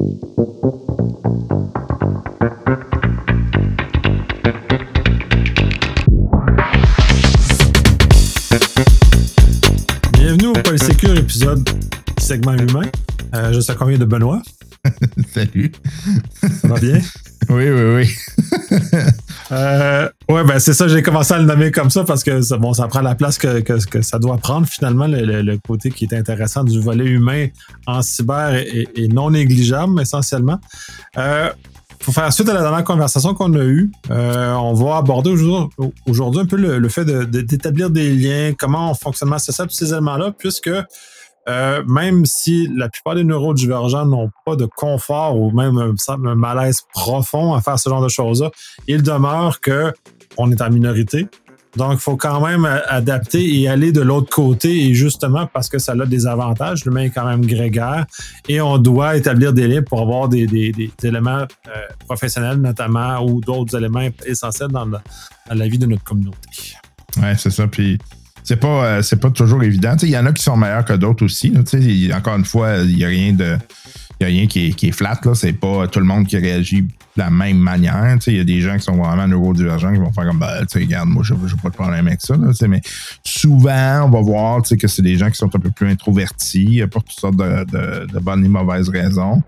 Bienvenue au Polysécure épisode segment humain. Je suis accompagné de Benoît. Salut. Ça va bien? Oui. Ouais, ben c'est ça, j'ai commencé à le nommer comme ça parce que ça prend la place que ça doit prendre finalement, le côté qui est intéressant du volet humain en cyber est non négligeable essentiellement. Pour faire suite à la dernière conversation qu'on a eue, on va aborder aujourd'hui un peu le fait d'établir des liens, comment on fonctionne, c'est ça, tous ces éléments-là, puisque même si la plupart des neurodivergents n'ont pas de confort ou même un malaise profond à faire ce genre de choses-là, il demeure qu'on est en minorité. Donc, il faut quand même adapter et aller de l'autre côté, et justement parce que ça a des avantages. L'humain est quand même grégaire et on doit établir des liens pour avoir des éléments professionnels notamment ou d'autres éléments essentiels dans la vie de notre communauté. Ouais, c'est ça. Puis c'est pas toujours évident. Il y en a qui sont meilleurs que d'autres aussi. Là, encore une fois, il n'y a rien qui est flat. Là. C'est pas tout le monde qui réagit de la même manière. Il y a des gens qui sont vraiment neurodivergents qui vont faire comme regarde, moi, j'ai pas de problème avec ça. Là, mais souvent, on va voir que c'est des gens qui sont un peu plus introvertis pour toutes sortes de bonnes et mauvaises raisons.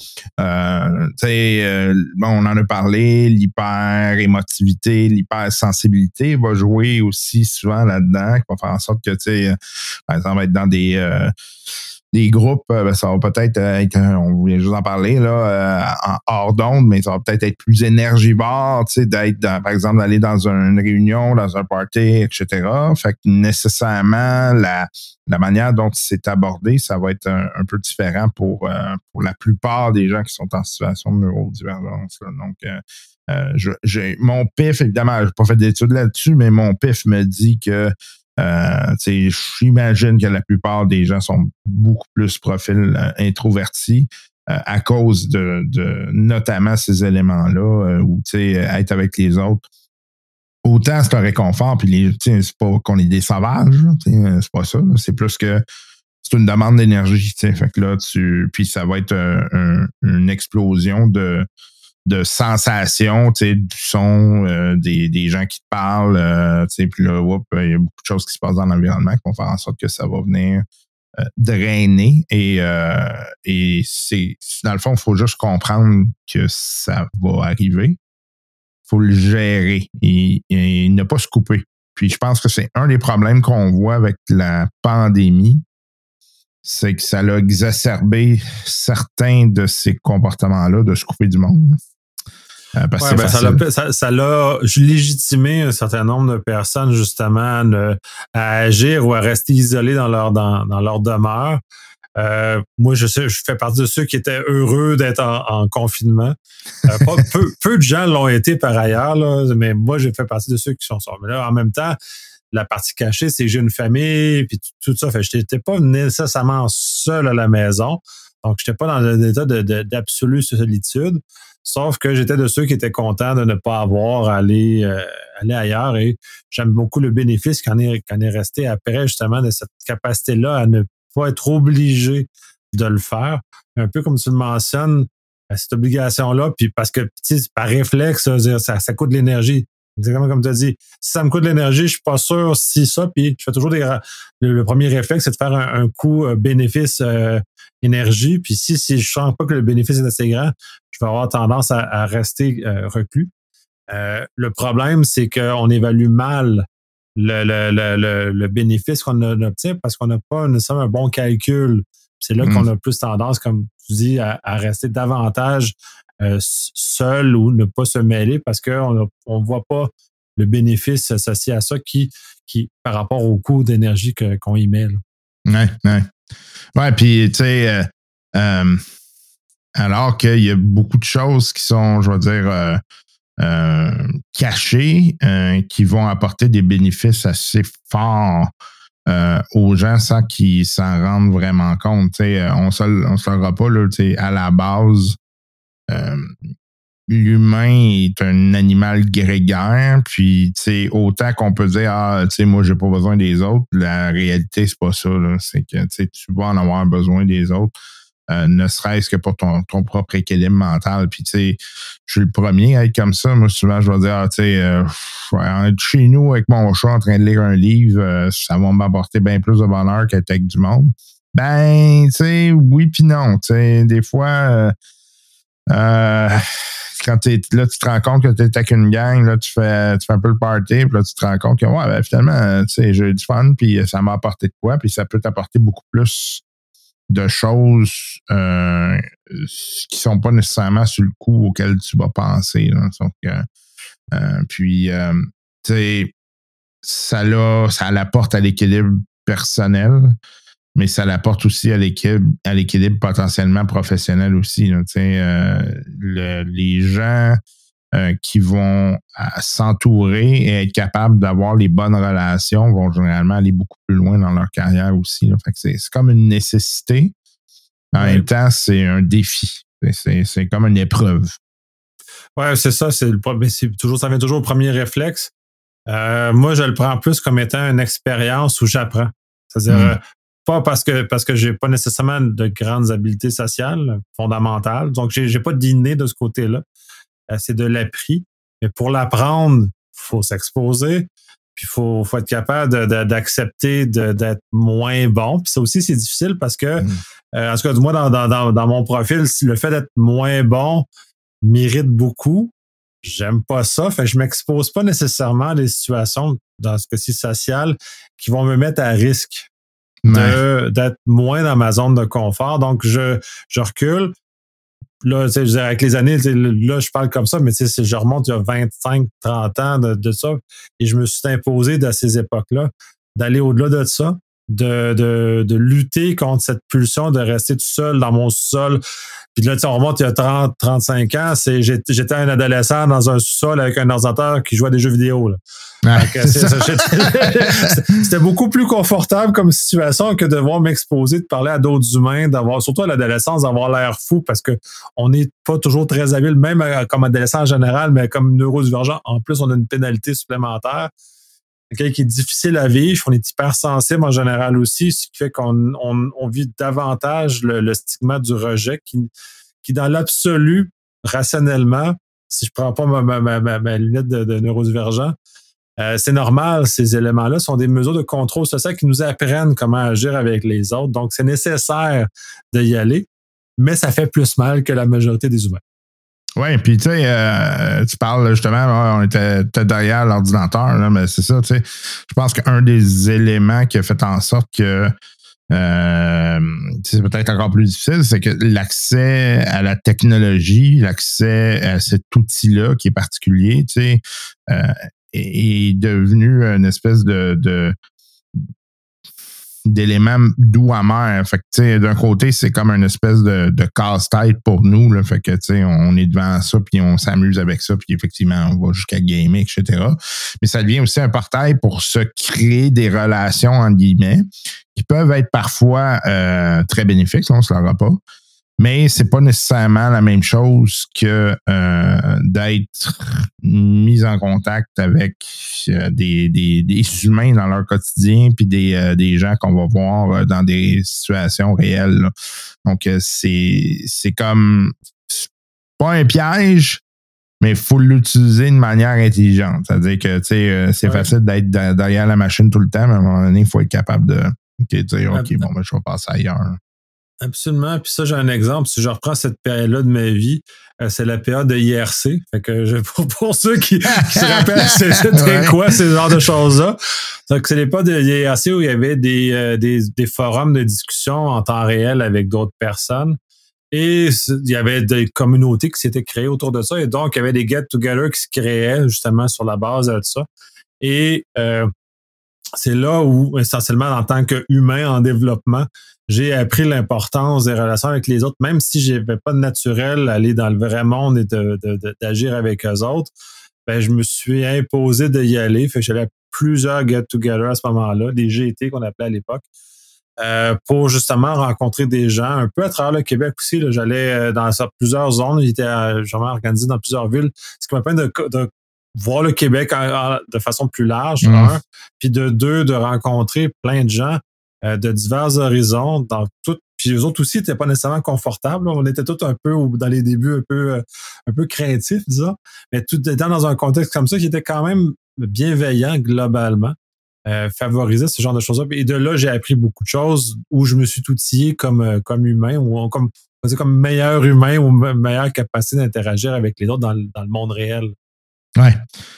On en a parlé, l'hyper-émotivité, l'hypersensibilité va jouer aussi souvent là-dedans, qui va faire en sorte que, par exemple, être dans des groupes, ça va peut-être être, on vient juste en parler, là, en hors d'onde, mais ça va peut-être être plus énergivore, d'être, par exemple, d'aller dans une réunion, dans un party, etc. Fait que nécessairement, la manière dont c'est abordé, ça va être un peu différent pour la plupart des gens qui sont en situation de neurodivergence. Là. Donc, mon PIF, évidemment, je n'ai pas fait d'études là-dessus, mais mon PIF me dit que j'imagine que la plupart des gens sont beaucoup plus profils introvertis à cause de notamment ces éléments-là où être avec les autres. Autant c'est un réconfort, puis c'est pas qu'on est des sauvages, c'est pas ça. Là, c'est plus que c'est une demande d'énergie. Fait que là, puis ça va être une explosion de sensations, du son, des gens qui te parlent, puis là, il y a beaucoup de choses qui se passent dans l'environnement qui vont faire en sorte que ça va venir drainer et c'est dans le fond, il faut juste comprendre que ça va arriver. Il faut le gérer et ne pas se couper. Puis je pense que c'est un des problèmes qu'on voit avec la pandémie, c'est que ça a exacerbé certains de ces comportements-là de se couper du monde. Ça l'a légitimé un certain nombre de personnes justement à agir ou à rester isolés dans leur demeure. Moi, je fais partie de ceux qui étaient heureux d'être en confinement. Peu de gens l'ont été par ailleurs, là, mais moi, j'ai fait partie de ceux qui sont sortis. Mais là, en même temps, la partie cachée, c'est que j'ai une famille, puis tout ça. Fait que je n'étais pas nécessairement seul à la maison. Donc, je n'étais pas dans un état d'absolue solitude. Sauf que j'étais de ceux qui étaient contents de ne pas avoir à aller ailleurs. Et j'aime beaucoup le bénéfice qu'en est resté après, justement, de cette capacité-là à ne pas être obligé de le faire. Un peu comme tu le mentionnes, cette obligation-là, puis parce que, par réflexe, ça coûte de l'énergie. Exactement comme tu as dit. Si ça me coûte de l'énergie, je suis pas sûr si ça, puis je fais toujours le premier réflexe, c'est de faire un coût bénéfice énergie, puis si je sens pas que le bénéfice est assez grand, je vais avoir tendance à rester reclus. Le problème, c'est qu'on évalue mal le bénéfice qu'on obtient parce qu'on n'a pas nécessairement un bon calcul. C'est là qu'on a plus tendance, comme tu dis, à rester davantage seul ou ne pas se mêler parce qu'on ne voit pas le bénéfice associé à ça qui par rapport au coût d'énergie qu'on y met. Ouais, puis tu sais, alors qu'il y a beaucoup de choses qui sont, je vais dire, cachées, qui vont apporter des bénéfices assez forts aux gens sans qu'ils s'en rendent vraiment compte. On se le dira pas, là, à la base, l'humain est un animal grégaire, puis autant qu'on peut dire moi j'ai pas besoin des autres, la réalité c'est pas ça, là. C'est que tu vas en avoir besoin des autres ne serait-ce que pour ton propre équilibre mental. Puis, tu sais, je suis le premier à être comme ça. Moi, souvent, je vais dire, tu sais, être chez nous avec mon chat en train de lire un livre, ça va m'apporter bien plus de bonheur qu'être avec du monde. Ben, tu sais, oui puis non. Tu sais, des fois, quand t'es là, tu te rends compte que t'es avec une gang, là, tu fais un peu le party, puis là, tu te rends compte que, ouais, ben, finalement, tu sais, j'ai eu du fun, puis ça m'a apporté de quoi, puis ça peut t'apporter beaucoup plus de choses qui sont pas nécessairement sur le coup auquel tu vas penser. Là. Donc, puis, tu sais, ça l'apporte à l'équilibre personnel, mais ça l'apporte aussi à l'équilibre potentiellement professionnel aussi. Là, les gens qui vont s'entourer et être capables d'avoir les bonnes relations vont généralement aller beaucoup plus loin dans leur carrière aussi. Là. Fait que c'est comme une nécessité. En même temps, c'est un défi. C'est comme une épreuve. Ouais, c'est ça. Ça vient toujours au premier réflexe. Moi, je le prends plus comme étant une expérience où j'apprends. C'est-à-dire, pas parce que j'ai pas nécessairement de grandes habiletés sociales fondamentales. Donc, j'ai pas d'inné de ce côté-là. C'est de l'appris. Mais pour l'apprendre, faut s'exposer. Puis faut être capable d'accepter d'être moins bon. Puis ça aussi, c'est difficile parce que, en tout cas, moi, dans mon profil, le fait d'être moins bon m'irrite beaucoup. J'aime pas ça. Fait que je m'expose pas nécessairement à des situations, dans ce cas-ci social, qui vont me mettre à risque d'être moins dans ma zone de confort. Donc, je recule. Là, je dirais, avec les années, là, je parle comme ça, mais je remonte il y a 25, 30 ans de ça, et je me suis imposé à ces époques-là d'aller au-delà de ça, de lutter contre cette pulsion de rester tout seul dans mon sous-sol. Puis là, on remonte il y a 30, 35 ans, j'étais un adolescent dans un sous-sol avec un ordinateur qui jouait à des jeux vidéo. Là. C'était beaucoup plus confortable comme situation que de devoir m'exposer, de parler à d'autres humains, surtout à l'adolescence, d'avoir l'air fou parce que on n'est pas toujours très habile, même comme adolescent en général, mais comme neurodivergent, en plus, on a une pénalité supplémentaire. Quelqu'un qui est difficile à vivre, on est hypersensible en général aussi, ce qui fait qu'on vit davantage le stigma du rejet qui dans l'absolu, rationnellement, si je prends pas ma lunette de neurodivergent, c'est normal, ces éléments-là sont des mesures de contrôle social qui nous apprennent comment agir avec les autres. Donc, c'est nécessaire d'y aller, mais ça fait plus mal que la majorité des humains. Oui, puis tu sais, tu parles justement, on était derrière l'ordinateur, là, mais c'est ça, tu sais. Je pense qu'un des éléments qui a fait en sorte que c'est peut-être encore plus difficile, c'est que l'accès à la technologie, l'accès à cet outil-là qui est particulier, tu sais, est devenu une espèce d'élément doux amer. Fait que, tu sais, d'un côté, c'est comme une espèce de casse-tête pour nous, là. Fait que, tu sais, on est devant ça, puis on s'amuse avec ça, puis effectivement, on va jusqu'à gamer, etc. Mais ça devient aussi un portail pour se créer des relations, entre guillemets, qui peuvent être parfois très bénéfiques, là, on se l'aura pas. Mais c'est pas nécessairement la même chose que d'être mis en contact avec des humains dans leur quotidien puis des gens qu'on va voir dans des situations réelles. Là. Donc, c'est comme pas un piège, mais il faut l'utiliser de manière intelligente. C'est-à-dire que c'est facile d'être derrière la machine tout le temps, mais à un moment donné, il faut être capable de dire OK, bon, ben, je vais passer ailleurs. Absolument. Puis ça, j'ai un exemple. Si je reprends cette période-là de ma vie, c'est la période de IRC. Fait que pour ceux qui se rappellent, c'était quoi ces genres de choses-là. Donc, c'est les périodes de IRC où il y avait des forums de discussion en temps réel avec d'autres personnes. Et il y avait des communautés qui s'étaient créées autour de ça. Et donc, il y avait des get-together qui se créaient justement sur la base de ça. Et c'est là où, essentiellement, en tant qu'humain en développement, j'ai appris l'importance des relations avec les autres, même si j'avais pas de naturel à aller dans le vrai monde et d'agir avec eux autres. Ben, je me suis imposé d'y aller. Fait que j'allais à plusieurs get-together à ce moment-là, des GT qu'on appelait à l'époque, pour justement rencontrer des gens, un peu à travers le Québec aussi. Là, j'allais dans plusieurs zones, j'étais vraiment organisé dans plusieurs villes, ce qui m'a permis de voir le Québec de façon plus large, puis de deux, de rencontrer plein de gens de divers horizons dans tout. puis eux autres aussi n'étaient pas nécessairement confortables. Là. On était tous un peu, dans les débuts, un peu créatifs, disons. Mais tout étant dans un contexte comme ça qui était quand même bienveillant globalement, favorisait ce genre de choses-là. Et de là, j'ai appris beaucoup de choses où je me suis outillé comme humain, ou comme meilleur humain ou meilleure capacité d'interagir avec les autres dans le monde réel. Ouais.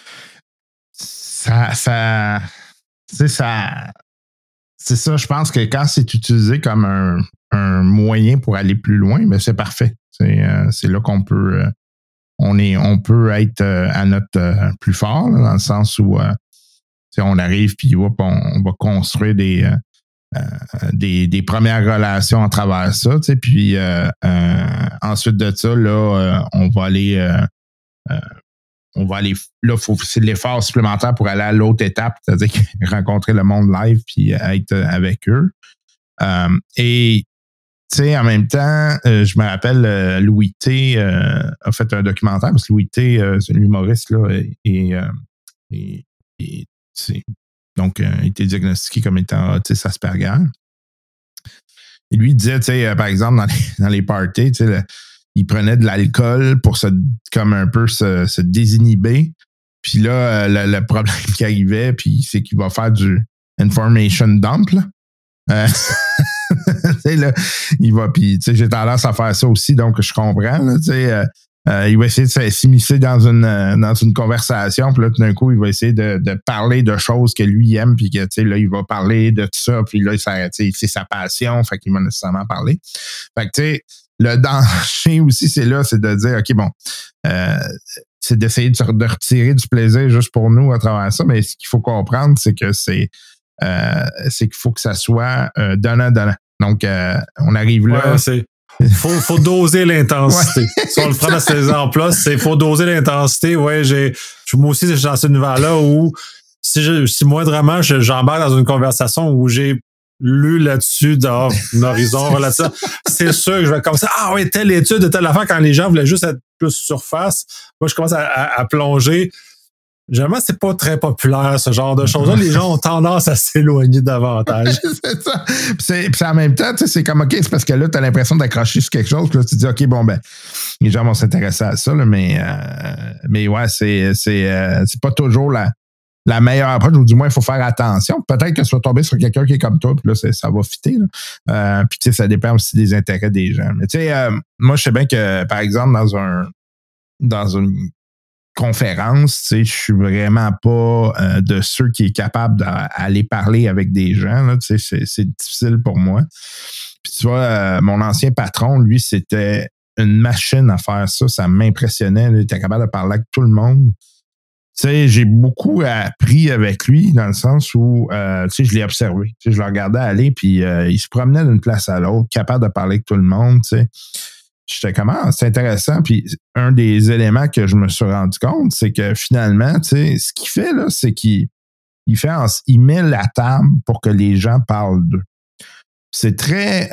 Ça, c'est ça. C'est ça, je pense que quand c'est utilisé comme un moyen pour aller plus loin, ben c'est parfait. C'est là qu'on peut on peut être à notre plus fort, là, dans le sens où on arrive puis on va construire des premières relations à travers ça, puis ensuite de ça, là, on va aller là, c'est de l'effort supplémentaire pour aller à l'autre étape, c'est-à-dire rencontrer le monde live puis être avec eux. Et tu sais, en même temps, je me rappelle, Louis T a fait un documentaire, parce que Louis T, c'est l'humoriste, là, donc, il a été diagnostiqué comme étant autiste Asperger. Et lui, il disait, tu sais, par exemple, dans les parties, tu sais, il prenait de l'alcool pour comme un peu se désinhiber. Puis là, le problème qui arrivait, puis c'est qu'il va faire du information dump, là. Là, il va, puis j'ai tendance à faire ça aussi, donc je comprends, là, il va essayer de s'immiscer dans une conversation, puis là, tout d'un coup, il va essayer de parler de choses que lui aime, puis que, là, il va parler de tout ça, puis là, c'est sa passion, fait qu'il va nécessairement parler. Fait que, tu sais, le danger aussi, c'est de dire, OK, bon, c'est d'essayer de retirer du plaisir juste pour nous à travers ça, mais ce qu'il faut comprendre, c'est que c'est qu'il faut que ça soit donnant-donnant. Donc, on arrive là. Ouais, faut doser l'intensité. Ouais. Si on le prend dans cet exemple-là, faut doser l'intensité. Ouais, moi aussi, je suis dans ce univers-là où si moindrement j'embarque dans une conversation où j'ai lu là-dessus d'un horizon relatif, c'est sûr que je vais commencer. Ah oui, telle étude de telle affaire, quand les gens voulaient juste être plus surface. Moi, je commence à plonger. Généralement, c'est pas très populaire, ce genre de choses-là. Les gens ont tendance à s'éloigner davantage. C'est ça. Puis en même temps, c'est comme, OK, c'est parce que là, tu as l'impression d'accrocher sur quelque chose. Puis là, tu te dis, OK, bon, ben, les gens vont s'intéresser à ça, là, mais ouais, c'est pas toujours la meilleure approche, ou du moins, il faut faire attention. Peut-être que tu vas tomber sur quelqu'un qui est comme toi, puis là, ça va fitter. Puis, tu sais, ça dépend aussi des intérêts des gens. Mais, tu sais, moi, je sais bien que, par exemple, dans une conférence, je suis vraiment pas de ceux qui est capable d'aller parler avec des gens. Là, c'est difficile pour moi. Puis tu vois, mon ancien patron, lui, c'était une machine à faire ça. Ça m'impressionnait. Il était capable de parler avec tout le monde. Tu sais, j'ai beaucoup appris avec lui dans le sens où, je l'ai observé. Je le regardais aller, puis il se promenait d'une place à l'autre, capable de parler avec tout le monde, tu sais. J'étais comment? C'est intéressant. Puis un des éléments que je me suis rendu compte, c'est que finalement, tu sais, ce qu'il fait, là, c'est qu'il met la table pour que les gens parlent d'eux. C'est très,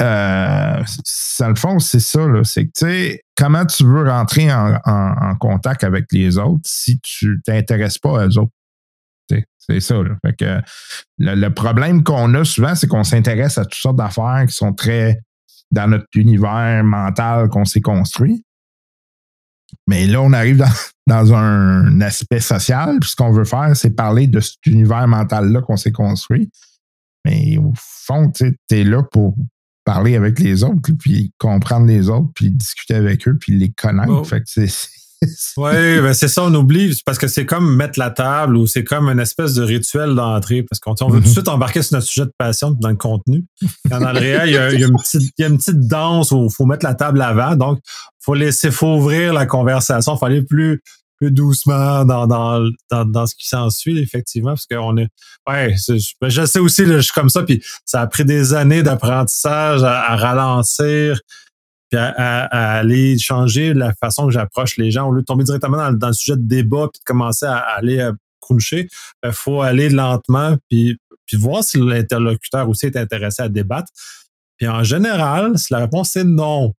dans le fond, c'est ça, là. C'est que, tu sais, comment tu veux rentrer en contact avec les autres si tu t'intéresses pas à eux autres? C'est ça, là. Fait que le problème qu'on a souvent, c'est qu'on s'intéresse à toutes sortes d'affaires qui sont très dans notre univers mental qu'on s'est construit. Mais là, on arrive dans un aspect social, puis ce qu'on veut faire, c'est parler de cet univers mental-là qu'on s'est construit. Mais au fond, tu es là pour parler avec les autres, puis comprendre les autres, puis discuter avec eux, puis les connaître. Oh. Fait que oui, ben c'est ça, on oublie, parce que c'est comme mettre la table, ou c'est comme une espèce de rituel d'entrée, parce qu'on veut tout de suite embarquer sur notre sujet de passion dans le contenu. Quand dans le réel, il y a une petite danse où il faut mettre la table avant, donc faut ouvrir la conversation, il faut aller plus doucement dans ce qui s'ensuit, effectivement, parce qu'on est... Ouais, je sais aussi, là, je suis comme ça, puis ça a pris des années d'apprentissage à ralentir, puis à aller changer la façon que j'approche les gens. Au lieu de tomber directement dans le sujet de débat puis de commencer à aller cruncher, il faut aller lentement puis voir si l'interlocuteur aussi est intéressé à débattre. Puis en général, si la réponse est non.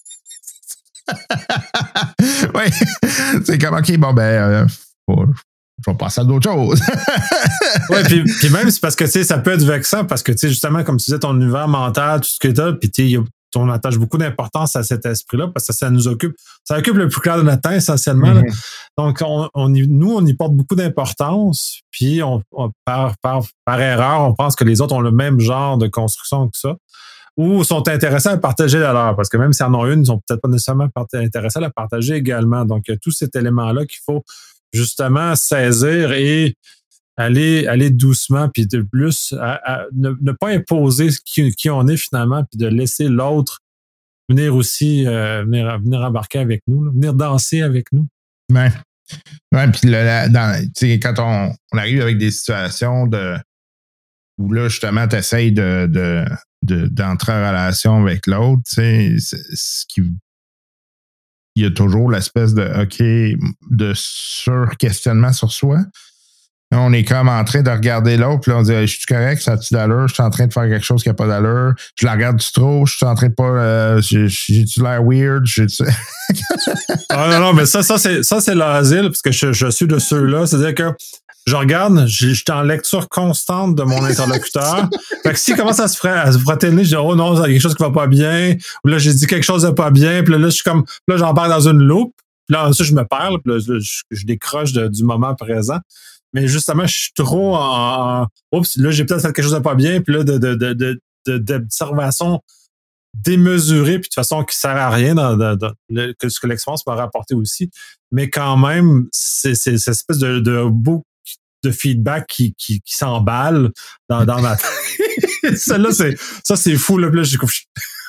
Oui, c'est comme, OK, bon, ben, je vais passer à d'autres choses. Oui, puis même, c'est parce que, tu sais, ça peut être vexant parce que, tu sais, justement, comme tu disais, ton univers mental, tout ce que tu as, puis, tu sais, on attache beaucoup d'importance à cet esprit-là parce que ça nous occupe. Ça occupe le plus clair de notre temps, essentiellement. Mm-hmm. Donc, nous, on y porte beaucoup d'importance, puis par erreur, on pense que les autres ont le même genre de construction que ça, ou sont intéressés à partager la leur, parce que même s'ils en ont une, ils sont peut-être pas nécessairement intéressés à la partager également. Donc, il y a tout cet élément-là qu'il faut justement saisir et aller doucement, puis de plus, ne pas imposer qui on est finalement, puis de laisser l'autre venir aussi, venir embarquer avec nous, là, venir danser avec nous. Ouais, puis quand on arrive avec des situations où là, justement, tu essaies d'entrer en relation avec l'autre, tu sais, il y a toujours l'espèce de sur-questionnement sur soi. On est comme en train de regarder l'autre, puis là, on dit, je suis correct, ça a-tu d'allure? Je suis en train de faire quelque chose qui n'a pas d'allure. Je la regarde du trop, je suis en train de pas. J'ai-tu l'air weird? Non, mais ça c'est l'asile, parce que je suis de ceux-là. C'est-à-dire que je regarde, je suis en lecture constante de mon interlocuteur. Fait que s'il commence à se frotter le nez, je dis, oh non, il y a quelque chose qui va pas bien. Ou là, j'ai dit quelque chose de pas bien. Puis là, je suis comme, là, j'embarque dans une loupe. Puis là, ensuite, je me perds. Puis là, je décroche du moment présent. Mais justement, je suis trop oups, là, j'ai peut-être fait quelque chose de pas bien, puis là, d'observation démesurée, puis de façon qui sert à rien que ce que l'expérience m'a rapporté aussi. Mais quand même, c'est cette espèce de boucle de feedback qui s'emballe dans ma tête. Ça, c'est fou, là. Puis là, j'ai couché.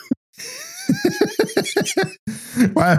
Ouais,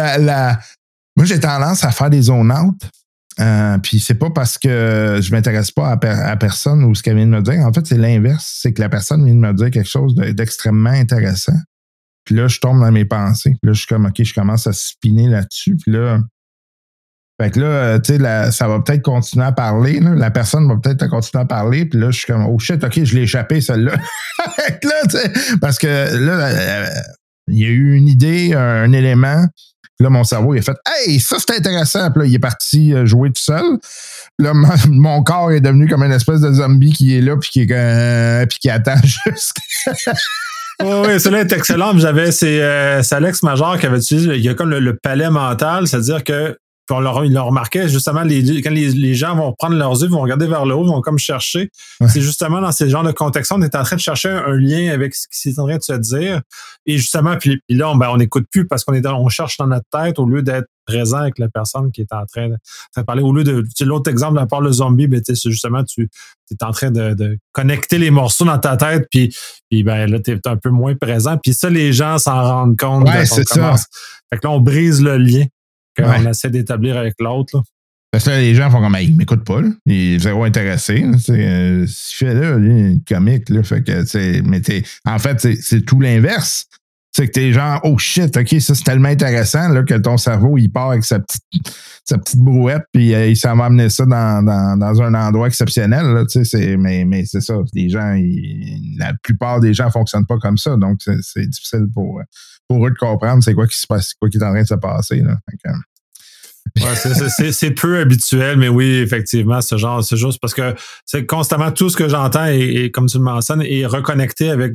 moi, j'ai tendance à faire des zone out. Puis c'est pas parce que je m'intéresse pas à personne ou ce qu'elle vient de me dire. En fait, c'est l'inverse. C'est que la personne vient de me dire quelque chose d'extrêmement intéressant. Puis là, je tombe dans mes pensées. Puis là, je suis comme, OK, je commence à spinner là-dessus. Puis là, fait que là, tu sais, ça va peut-être continuer à parler. Là. La personne va peut-être continuer à parler. Puis là, je suis comme, oh shit, OK, je l'ai échappé, celle-là. Fait que là, tu sais, parce que là, il y a eu une idée, un élément. Puis là, mon cerveau, il a fait « Hey, ça, c'est intéressant! » Puis là, il est parti jouer tout seul. Là, mon corps est devenu comme une espèce de zombie qui est là puis qui attend juste. Oui, celle-là est excellente. C'est Alex Major qui avait utilisé, il y a comme le palais mental, c'est-à-dire que il l'a remarqué, justement, quand les gens vont prendre leurs yeux, vont regarder vers le haut, vont comme chercher. Ouais. C'est justement dans ces genres de contexte, on est en train de chercher un lien avec ce qui est en train de se dire. Et justement, puis là, on n'écoute plus parce on cherche dans notre tête au lieu d'être présent avec la personne qui est en train de parler. Au lieu de l'autre exemple, à part le zombie, ben, c'est justement, tu es en train de connecter les morceaux dans ta tête, puis ben, là, tu es un peu moins présent. Puis ça, les gens s'en rendent compte. Ouais, c'est ça. Fait que là, on brise le lien qu'on essaie d'établir avec l'autre. Là. Parce que là, les gens font comme, il m'écoute pas, là. Il est zéro intéressé. Ce qu'il fait là, lui, il est comique, là. Fait que, mais en fait, c'est tout l'inverse. C'est que t'es genre, oh shit, OK, ça, c'est tellement intéressant, là, que ton cerveau, il part avec sa petite brouette, puis il s'en va amener ça dans un endroit exceptionnel, là, mais c'est ça. Les gens, la plupart des gens ne fonctionnent pas comme ça. Donc, c'est difficile pour eux de comprendre c'est quoi qui se passe, quoi qui est en train de se passer, là. Ouais, c'est peu habituel, mais oui, effectivement, ce genre, c'est juste parce que c'est constamment tout ce que j'entends et comme tu le mentionnes, est reconnecté avec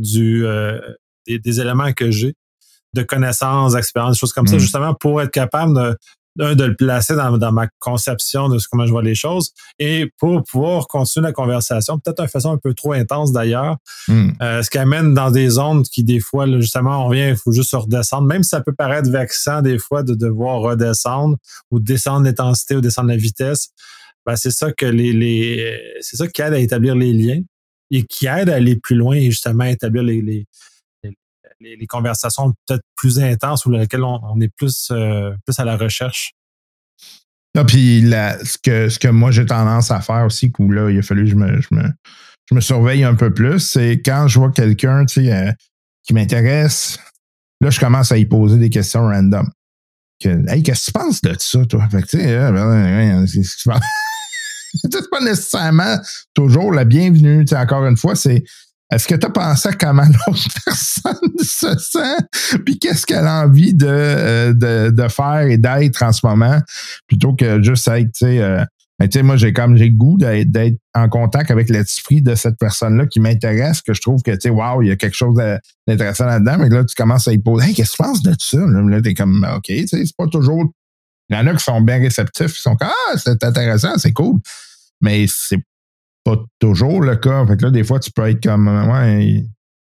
des éléments que j'ai, de connaissances, d'expériences, des choses comme ça, justement pour être capable de le placer dans ma conception de comment je vois les choses et pour pouvoir continuer la conversation, peut-être d'une façon un peu trop intense d'ailleurs, ce qui amène dans des zones qui des fois, là, justement, on revient, il faut juste se redescendre, même si ça peut paraître vexant des fois de devoir redescendre ou descendre l'intensité ou descendre la vitesse, ben c'est ça que c'est ça qui aide à établir les liens et qui aide à aller plus loin et justement à établir les conversations peut-être plus intenses ou lesquelles on est plus à la recherche. Ah, puis ce que moi j'ai tendance à faire aussi, où là, il a fallu que je me surveille un peu plus, c'est quand je vois quelqu'un qui m'intéresse, là, je commence à y poser des questions random. Hey, qu'est-ce que tu penses de ça, toi? Fait que, tu sais, c'est pas nécessairement toujours la bienvenue. Encore une fois, c'est est-ce que tu as pensé à comment l'autre personne se sent? Puis qu'est-ce qu'elle a envie de faire et d'être en ce moment? Plutôt que juste être, tu sais, Mais tu sais, moi, j'ai le goût d'être en contact avec l'esprit de cette personne-là qui m'intéresse, que je trouve que, tu sais, wow, il y a quelque chose d'intéressant là-dedans. Mais là, tu commences à y poser, hey, qu'est-ce que tu penses de ça? Là, t'es comme, OK, tu sais, c'est pas toujours. Il y en a qui sont bien réceptifs, qui sont comme, ah, c'est intéressant, c'est cool. Mais c'est pas toujours le cas. Fait que là, des fois, tu peux être comme, ouais,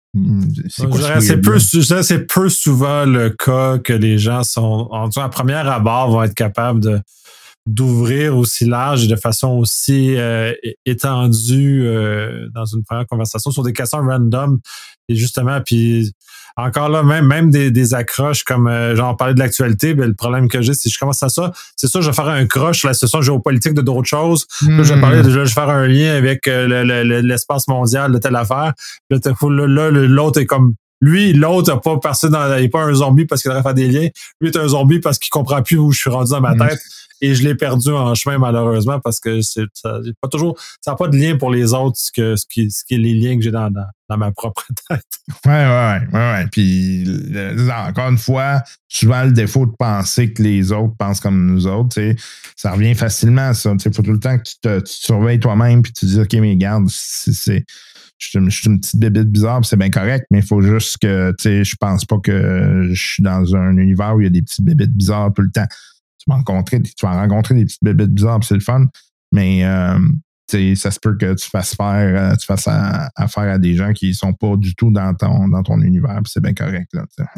c'est quoi c'est peu souvent le cas que les gens sont, en tout cas, à première abord, vont être capables d'ouvrir aussi large et de façon aussi étendue dans une première conversation sur des questions random. Et justement, puis encore là, même des accroches comme genre parler de l'actualité, ben, le problème que j'ai, si je commence à ça, c'est sûr, je vais faire un croche sur la situation géopolitique de d'autres choses. Là, je vais faire un lien avec l'espace mondial de telle affaire. Là, l'autre est comme lui, l'autre n'a pas passé il n'est pas un zombie parce qu'il devrait faire des liens. Lui est un zombie parce qu'il comprend plus où je suis rendu dans ma tête. Et je l'ai perdu en chemin, malheureusement, parce que ça n'a pas de lien pour les autres ce qui est les liens que j'ai dans ma propre tête. Ouais. Puis, encore une fois, souvent le défaut de penser que les autres pensent comme nous autres, tu sais, ça revient facilement, ça. Il faut tout le temps que tu te surveilles toi-même puis tu te dis, OK, mais regarde, je suis une petite bébite bizarre, c'est bien correct, mais il faut juste que, tu sais, je pense pas que je suis dans un univers où il y a des petites bébites bizarres tout le temps. Tu vas rencontrer des petites bébites bizarres, c'est le fun, mais ça se peut que tu fasses affaire à des gens qui sont pas du tout dans ton univers, puis c'est bien correct.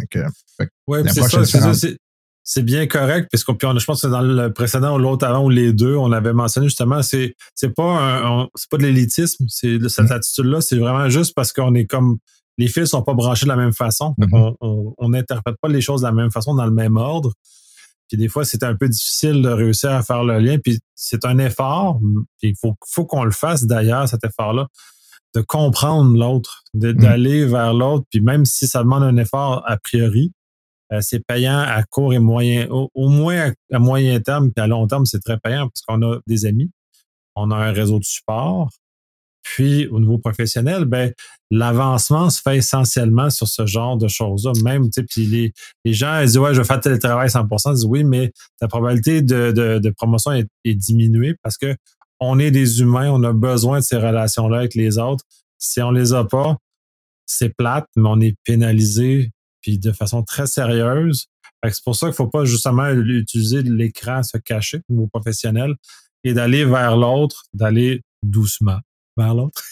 Oui, c'est bien correct, parce que je pense que dans le précédent ou l'autre avant ou les deux, on avait mentionné justement, c'est pas de l'élitisme, c'est de cette attitude-là, c'est vraiment juste parce qu'on est comme les fils sont pas branchés de la même façon. On n'interprète pas les choses de la même façon dans le même ordre. Puis des fois, c'est un peu difficile de réussir à faire le lien. Puis c'est un effort. Puis il faut qu'on le fasse d'ailleurs, cet effort-là, de comprendre l'autre, d'aller vers l'autre. Puis même si ça demande un effort a priori, c'est payant à court et moyen, au moins à moyen terme, puis à long terme, c'est très payant parce qu'on a des amis, on a un réseau de support. Puis, au niveau professionnel, ben, l'avancement se fait essentiellement sur ce genre de choses-là. Même, tu sais, puis les gens, ils disent, ouais, je vais faire télétravail 100%. Ils disent, oui, mais ta probabilité de promotion est diminuée parce que on est des humains, on a besoin de ces relations-là avec les autres. Si on les a pas, c'est plate, mais on est pénalisé, puis de façon très sérieuse. C'est pour ça qu'il ne faut pas justement utiliser l'écran à se cacher au niveau professionnel et d'aller vers l'autre, d'aller doucement vers l'autre.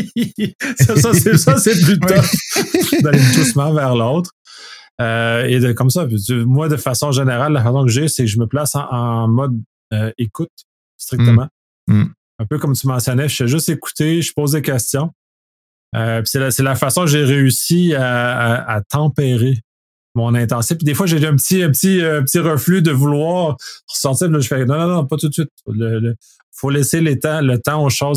ça, c'est plus tough d'aller doucement vers l'autre. Et comme ça, moi, de façon générale, la façon que j'ai, c'est que je me place en mode écoute, strictement. Un peu comme tu mentionnais, je sais juste écouter, je pose des questions. C'est la façon que j'ai réussi à tempérer mon intensité. Puis des fois, j'ai un petit reflux de vouloir ressortir. Là, je fais non, pas tout de suite. Faut laisser le temps aux choses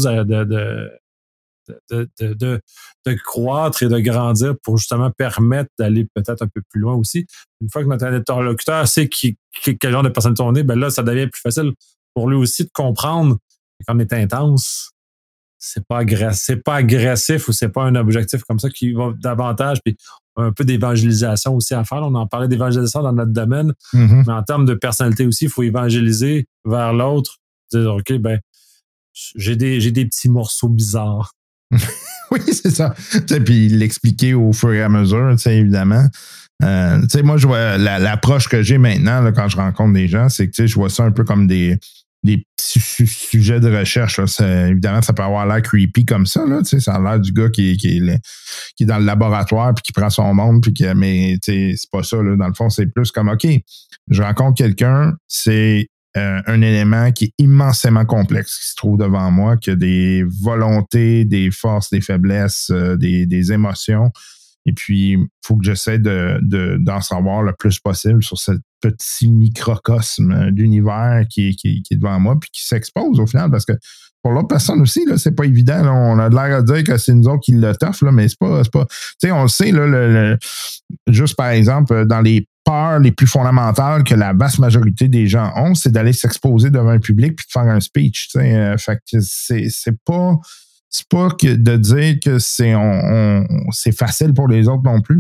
de croître et de grandir pour justement permettre d'aller peut-être un peu plus loin aussi. Une fois que notre interlocuteur sait quel genre de personne on est, ben là, ça devient plus facile pour lui aussi de comprendre que quand on est intense, c'est pas agressif ou c'est pas un objectif comme ça qui va davantage. Puis un peu d'évangélisation aussi à faire. On en parlait d'évangélisation dans notre domaine, mais en termes de personnalité aussi, il faut évangéliser vers l'autre. Dire, OK, ben, j'ai des petits morceaux bizarres. Oui, c'est ça. Puis l'expliquer au fur et à mesure, évidemment. Moi, je vois l'approche que j'ai maintenant là, quand je rencontre des gens, c'est que je vois ça un peu comme des petits sujets de recherche. Là. Évidemment, ça peut avoir l'air creepy comme ça. Là, ça a l'air du gars qui est dans le laboratoire puis qui prend son monde. Mais c'est pas ça. Là. Dans le fond, c'est plus comme, OK, je rencontre quelqu'un, c'est un élément qui est immensément complexe qui se trouve devant moi, qui a des volontés, des forces, des faiblesses, des émotions. Et puis, il faut que j'essaie d'en savoir le plus possible sur ce petit microcosme d'univers qui est devant moi puis qui s'expose au final parce que pour l'autre personne aussi, là, c'est pas évident. Là, on a l'air à dire que c'est nous autres qui le toffent, là, mais c'est pas. Tu sais, on le sait, là, juste par exemple, dans les peurs les plus fondamentales que la vaste majorité des gens ont, c'est d'aller s'exposer devant un public puis de faire un speech. Fait que c'est pas que de dire que c'est facile pour les autres non plus.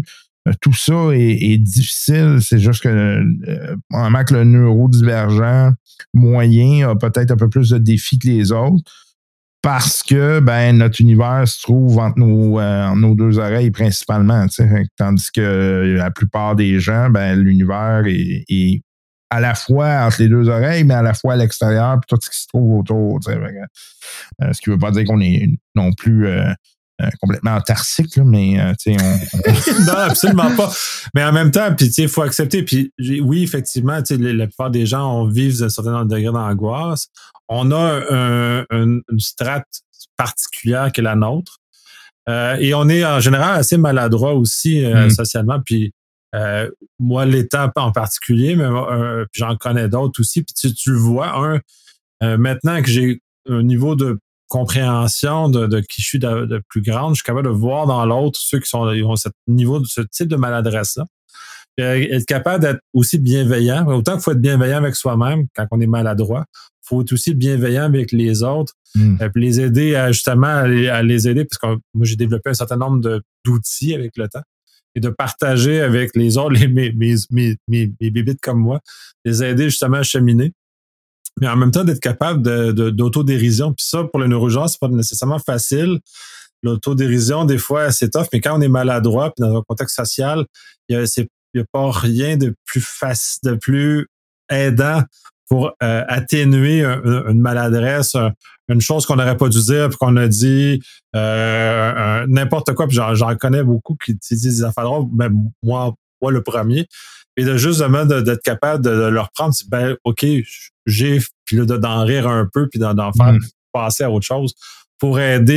tout ça est difficile. C'est juste que vraiment que le neurodivergent moyen a peut-être un peu plus de défis que les autres. Parce que notre univers se trouve entre nos deux oreilles principalement. Tandis que la plupart des gens, l'univers est à la fois entre les deux oreilles, mais à la fois à l'extérieur, puis tout ce qui se trouve autour. Ce qui ne veut pas dire qu'on est non plus complètement autarcique, là, mais non, absolument pas. Mais en même temps, puis il faut accepter. Puis oui, effectivement, la plupart des gens vivent un certain degré d'angoisse. On a une strate particulière qui est la nôtre. Et on est en général assez maladroit aussi socialement. Puis moi, l'étant en particulier, mais puis j'en connais d'autres aussi. Puis tu le vois, maintenant que j'ai un niveau de compréhension de qui je suis de plus grande, je suis capable de voir dans l'autre ceux qui ont ce type de maladresse-là. Être capable d'être aussi bienveillant. Autant qu'il faut être bienveillant avec soi-même quand on est maladroit, il faut être aussi bienveillant avec les autres, puis les aider à les aider, parce que moi, j'ai développé un certain nombre d'outils avec le temps, et de partager avec les autres, mes bébites comme moi, les aider justement à cheminer. Mais en même temps, d'être capable d'autodérision. Puis ça, pour le neurodivergent, c'est pas nécessairement facile. L'autodérision, des fois, c'est tough, mais quand on est maladroit, puis dans un contexte social, il y a pas rien de plus facile, de plus aidant pour atténuer une maladresse, une chose qu'on n'aurait pas dû dire, puis qu'on a dit n'importe quoi. Puis j'en connais beaucoup qui disent des affaires drôles, mais moi le premier. Et d'être capable de leur prendre, OK, puis là, d'en rire un peu, puis d'en faire passer à autre chose pour aider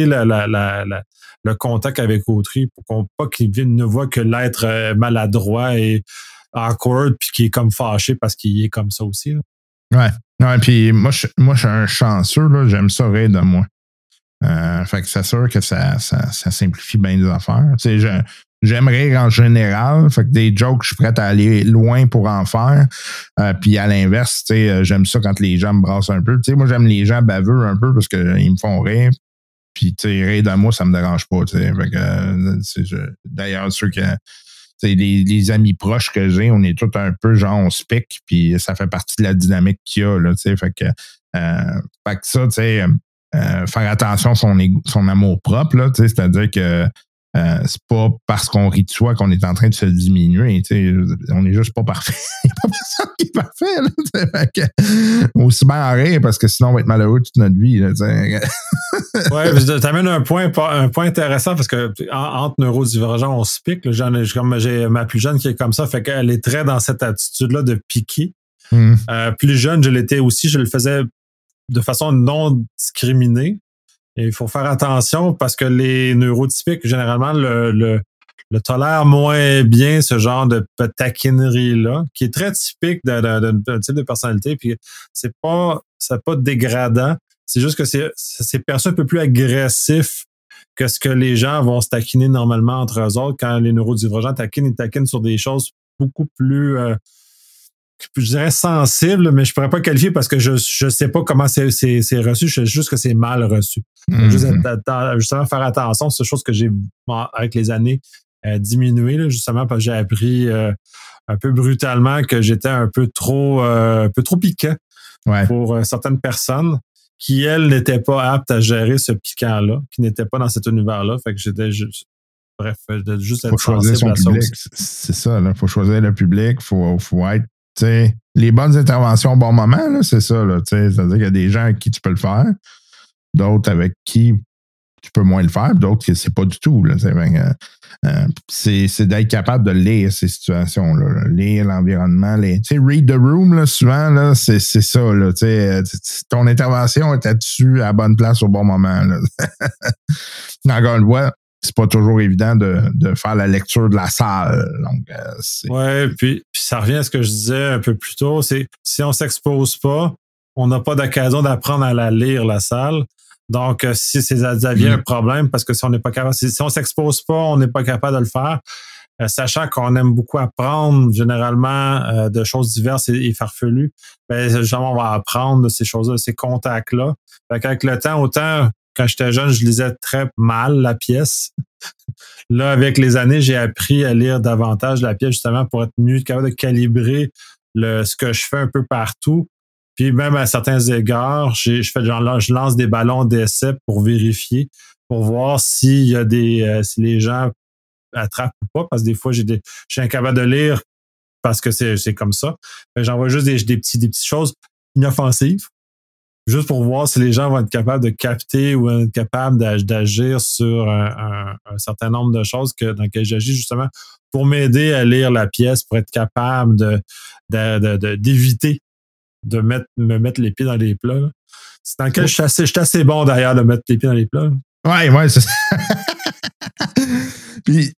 le contact avec autrui, pour pas qu'ils ne voient que l'être maladroit et awkward, puis qui est comme fâché parce qu'il est comme ça aussi. Là. Ouais, puis moi, je suis un chanceux, là, j'aime ça rire de moi. Fait que c'est sûr que ça simplifie bien les affaires. J'aime rire en général. Fait que des jokes, je suis prêt à aller loin pour en faire. Puis à l'inverse, j'aime ça quand les gens me brassent un peu. Moi, j'aime les gens baveux un peu parce qu'ils me font rire. Puis rire de moi, ça me dérange pas. Fait que, d'ailleurs, ceux que les amis proches que j'ai, on est tous un peu genre on se pique, puis ça fait partie de la dynamique qu'il y a. Là, fait que ça, faire attention à son amour propre, là, c'est-à-dire que c'est pas parce qu'on rit de soi qu'on est en train de se diminuer. On n'est juste pas parfait. Il n'y a pas personne qui est parfait. Là, fait que, aussi bien en rire parce que sinon on va être malheureux toute notre vie. Oui, tu amènes un point intéressant parce que entre neurodivergents, on se pique. Là, j'ai ma plus jeune qui est comme ça, fait qu'elle est très dans cette attitude-là de piquer. Plus jeune, je l'étais aussi, je le faisais de façon non discriminée. Et il faut faire attention parce que les neurotypiques, généralement, le tolèrent moins bien ce genre de taquinerie-là, qui est très typique d'un type de personnalité. Puis c'est pas dégradant. C'est juste que c'est perçu un peu plus agressif que ce que les gens vont se taquiner normalement entre eux autres. Quand les neurodivergents ils taquinent sur des choses beaucoup plus je dirais sensible, mais je pourrais pas qualifier parce que je sais pas comment c'est reçu. Je sais juste que c'est mal reçu. Justement, faire attention, c'est une chose que j'ai, avec les années, diminué, là, justement, parce que j'ai appris un peu brutalement que j'étais un peu trop piquant pour certaines personnes qui, elles, n'étaient pas aptes à gérer ce piquant-là, qui n'étaient pas dans cet univers-là. Fait que j'étais juste... Bref, juste être sensible à ça aussi. C'est ça, il faut choisir le public, faut être les bonnes interventions au bon moment, là, c'est ça. Là, c'est-à-dire qu'il y a des gens avec qui tu peux le faire, d'autres avec qui tu peux moins le faire, d'autres que c'est pas du tout. Là, c'est d'être capable de lire ces situations-là, là, lire l'environnement. Read the room, là, souvent, là, c'est ça. Là, ton intervention était dessus à la bonne place au bon moment. Là. Encore une fois, c'est pas toujours évident de faire la lecture de la salle. Donc, puis ça revient à ce que je disais un peu plus tôt, c'est si on s'expose pas, on n'a pas d'occasion d'apprendre à la lire, la salle. Donc, si ça devient un problème, parce que si on n'est pas capable, si on s'expose pas, on n'est pas capable de le faire. Sachant qu'on aime beaucoup apprendre généralement de choses diverses et farfelues, justement, on va apprendre de ces choses-là, de ces contacts-là. Fait qu'avec le temps, autant quand j'étais jeune, je lisais très mal la pièce. Là, avec les années, j'ai appris à lire davantage la pièce justement pour être mieux capable de calibrer ce que je fais un peu partout. Puis même à certains égards, je lance des ballons d'essai pour vérifier, pour voir s'il y a si les gens attrapent ou pas, parce que des fois, je suis incapable de lire parce que c'est comme ça. J'envoie juste des petites choses inoffensives, juste pour voir si les gens vont être capables de capter ou être capables d'agir sur un certain nombre de choses dans lesquelles j'agis, justement pour m'aider à lire la pièce, pour être capable d'éviter de me mettre les pieds dans les plats. Là. C'est dans lequel je suis assez bon d'ailleurs de mettre les pieds dans les plats. Ouais, c'est ça. Puis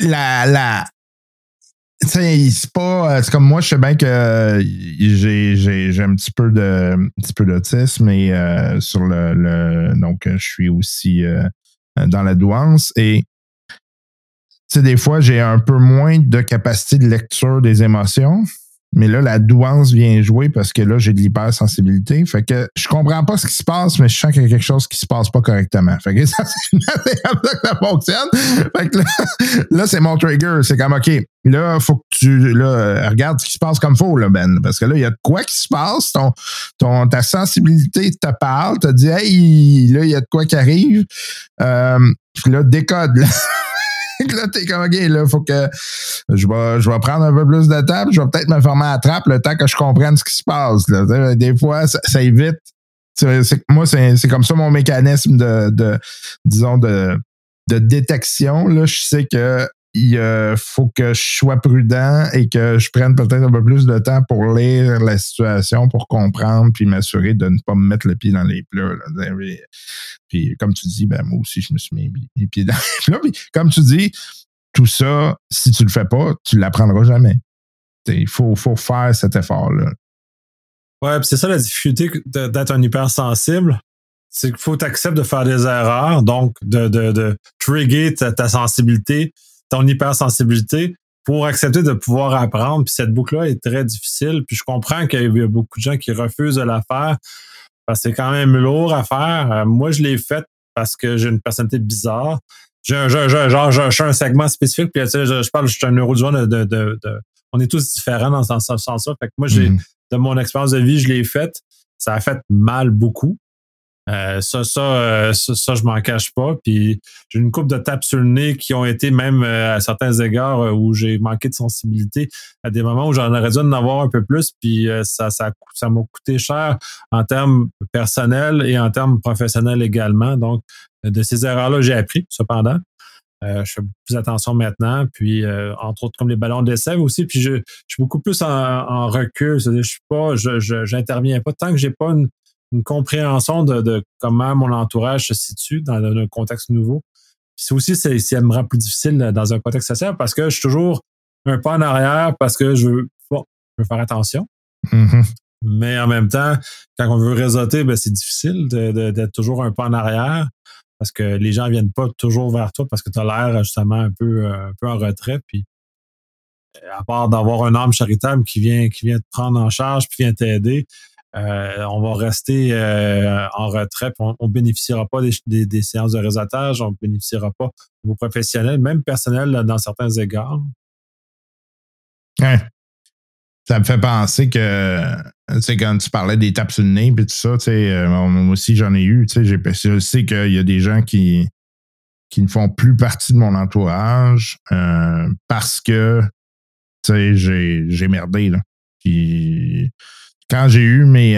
c'est pas. C'est comme moi, je sais bien que j'ai un petit peu d'autisme et sur donc je suis aussi dans la douance et des fois j'ai un peu moins de capacité de lecture des émotions. Mais là, la douance vient jouer parce que là, j'ai de l'hypersensibilité. Fait que je comprends pas ce qui se passe, mais je sens qu'il y a quelque chose qui se passe pas correctement. Fait que ça, c'est comme ça que ça fonctionne. Fait que là, c'est mon trigger. C'est comme, OK, là, faut que tu regarde ce qui se passe comme faut, là, Ben. Parce que là, il y a de quoi qui se passe. Ta sensibilité te parle, te dit, hey, là, il y a de quoi qui arrive. Puis là, décode, là. Là, t'es comme, OK, là, faut que je vais prendre un peu plus de temps, puis je vais peut-être me former à la trappe le temps que je comprenne ce qui se passe. Là. Des fois, ça évite. Moi, c'est comme ça mon mécanisme de détection. Là, je sais que il faut que je sois prudent et que je prenne peut-être un peu plus de temps pour lire la situation, pour comprendre, puis m'assurer de ne pas me mettre le pied dans les plats. Là. Puis comme tu dis, ben moi aussi, je me suis mis les pieds dans les plats. Puis comme tu dis, tout ça, si tu le fais pas, tu l'apprendras jamais. Il faut faire cet effort-là. Ouais, puis c'est ça la difficulté d'être un hypersensible. C'est qu'il faut que tu acceptes de faire des erreurs, donc de trigger ta sensibilité, ton hypersensibilité pour accepter de pouvoir apprendre. Puis cette boucle-là est très difficile. Puis je comprends qu'il y a beaucoup de gens qui refusent de la faire parce que c'est quand même lourd à faire. Moi, je l'ai fait parce que j'ai une personnalité bizarre. Je suis un segment spécifique. Puis tu sais, je suis un neurodivant on est tous différents dans ce sens-là. Fait que moi, de mon expérience de vie, je l'ai faite. Ça a fait mal beaucoup. Ça, je m'en cache pas. Puis j'ai une couple de tapes sur le nez qui ont été même à certains égards où j'ai manqué de sensibilité à des moments où j'en aurais dû en avoir un peu plus. Puis ça m'a coûté cher en termes personnels et en termes professionnels également. Donc, de ces erreurs-là, j'ai appris, cependant. Je fais beaucoup plus attention maintenant. Puis, entre autres, comme les ballons d'essai aussi. Puis, je suis beaucoup plus en recul. C'est-à-dire, j'interviens pas tant que j'ai pas une compréhension de comment mon entourage se situe dans un contexte nouveau. Puis ça me rend plus difficile dans un contexte social parce que je suis toujours un pas en arrière parce que je veux faire attention. Mm-hmm. Mais en même temps, quand on veut réseauter, ben, c'est difficile d'être toujours un pas en arrière parce que les gens viennent pas toujours vers toi parce que tu as l'air justement un peu en retrait. Puis à part d'avoir un âme charitable qui vient te prendre en charge puis vient t'aider, on va rester en retrait. On ne bénéficiera pas des séances de réseautage, on ne bénéficiera pas de vos professionnels, même personnels dans certains égards. Ouais. Ça me fait penser que, tu sais, quand tu parlais des tapes sur le nez et tout ça, tu sais, moi aussi j'en ai eu, tu sais, je sais qu'il y a des gens qui ne font plus partie de mon entourage parce que, tu sais, j'ai merdé, là. Puis quand j'ai eu mes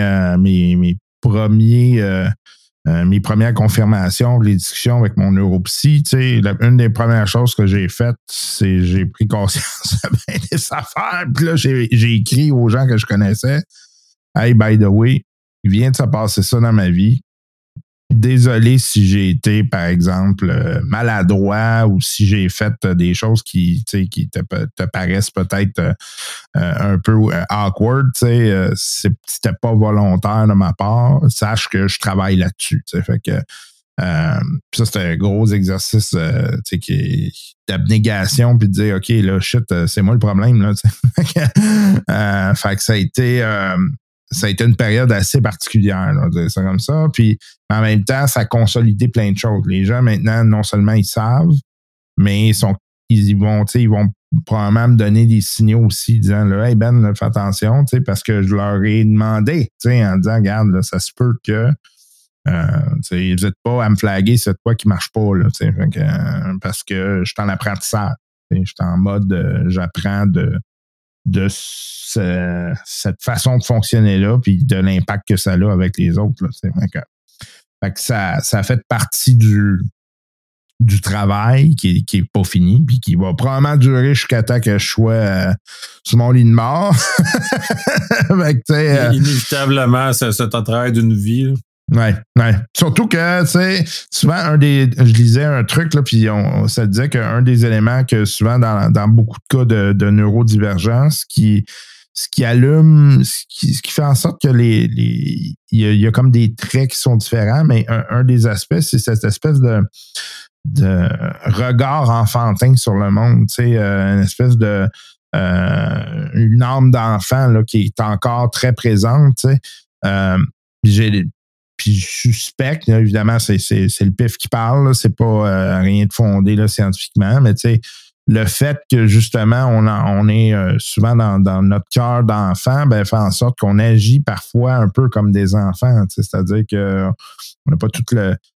premières confirmations, les discussions avec mon neuropsy, tu sais, une des premières choses que j'ai faites, c'est j'ai pris conscience de bien des affaires. Puis là, j'ai écrit aux gens que je connaissais, « Hey, by the way, il vient de se passer ça dans ma vie. Désolé si j'ai été, par exemple, maladroit ou si j'ai fait des choses qui te paraissent peut-être un peu awkward. C'était pas volontaire de ma part. Sache que je travaille là-dessus. Fait que ça, c'était un gros exercice d'abnégation puis de dire OK, là, shit, c'est moi le problème. Là, fait que ça a été ça a été une période assez particulière, là, dire ça comme ça. Puis, en même temps, ça a consolidé plein de choses. Les gens, maintenant, non seulement ils savent, mais ils vont probablement me donner des signaux aussi, disant, là, hey Ben, là, fais attention, parce que je leur ai demandé, en disant, regarde, là, ça se peut que vous n'êtes pas à me flaguer, c'est quoi qui marche pas, là, parce que je suis en apprentissage. Je suis en mode, j'apprends de cette façon de fonctionner-là, puis de l'impact que ça a avec les autres. Là, fait que ça fait partie du travail qui est pas fini, puis qui va probablement durer jusqu'à temps que je sois sur mon lit de mort. Fait que, inévitablement, c'est un travail d'une vie. Ouais. Surtout que, souvent, je lisais un truc, là, puis ça disait qu'un des éléments que souvent, dans beaucoup de cas de neurodivergence, ce qui allume, ce qui fait en sorte que il y a comme des traits qui sont différents, mais un des aspects, c'est cette espèce de regard enfantin sur le monde, une espèce de une âme d'enfant là, qui est encore très présente, puis je suspecte, là, évidemment, c'est le pif qui parle, là, c'est pas rien de fondé là, scientifiquement, mais le fait que justement on est souvent dans notre cœur d'enfant, ben fait en sorte qu'on agit parfois un peu comme des enfants, c'est-à-dire que on n'a pas toute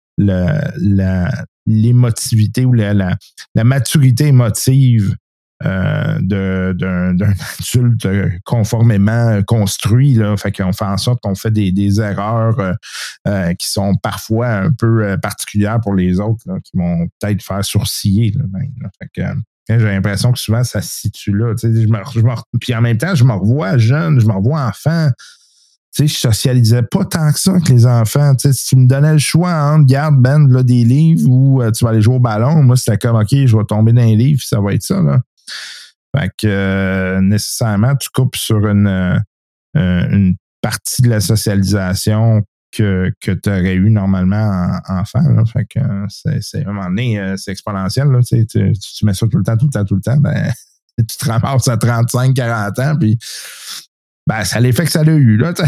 l'émotivité ou la maturité émotive d'un adulte conformément construit, là. Fait qu'on fait en sorte qu'on fait des erreurs qui sont parfois un peu particulières pour les autres, là, qui vont peut-être faire sourciller, là, même, là. Fait que j'ai l'impression que souvent ça se situe là. Puis en même temps, je me revois jeune, je me revois enfant. Je socialisais pas tant que ça avec les enfants. Si tu me donnais le choix entre garde, Ben, là, des livres ou tu vas aller jouer au ballon, moi, c'était comme OK, je vais tomber dans les livres, ça va être ça, là. Fait que nécessairement, tu coupes sur une partie de la socialisation que tu aurais eu normalement enfant. Là. Fait que c'est à un moment donné, c'est exponentiel. Là, tu mets ça tout le temps, ben, tu te ramasses à 35, 40 ans, puis ben, ça l'effet que ça l'a eu, là.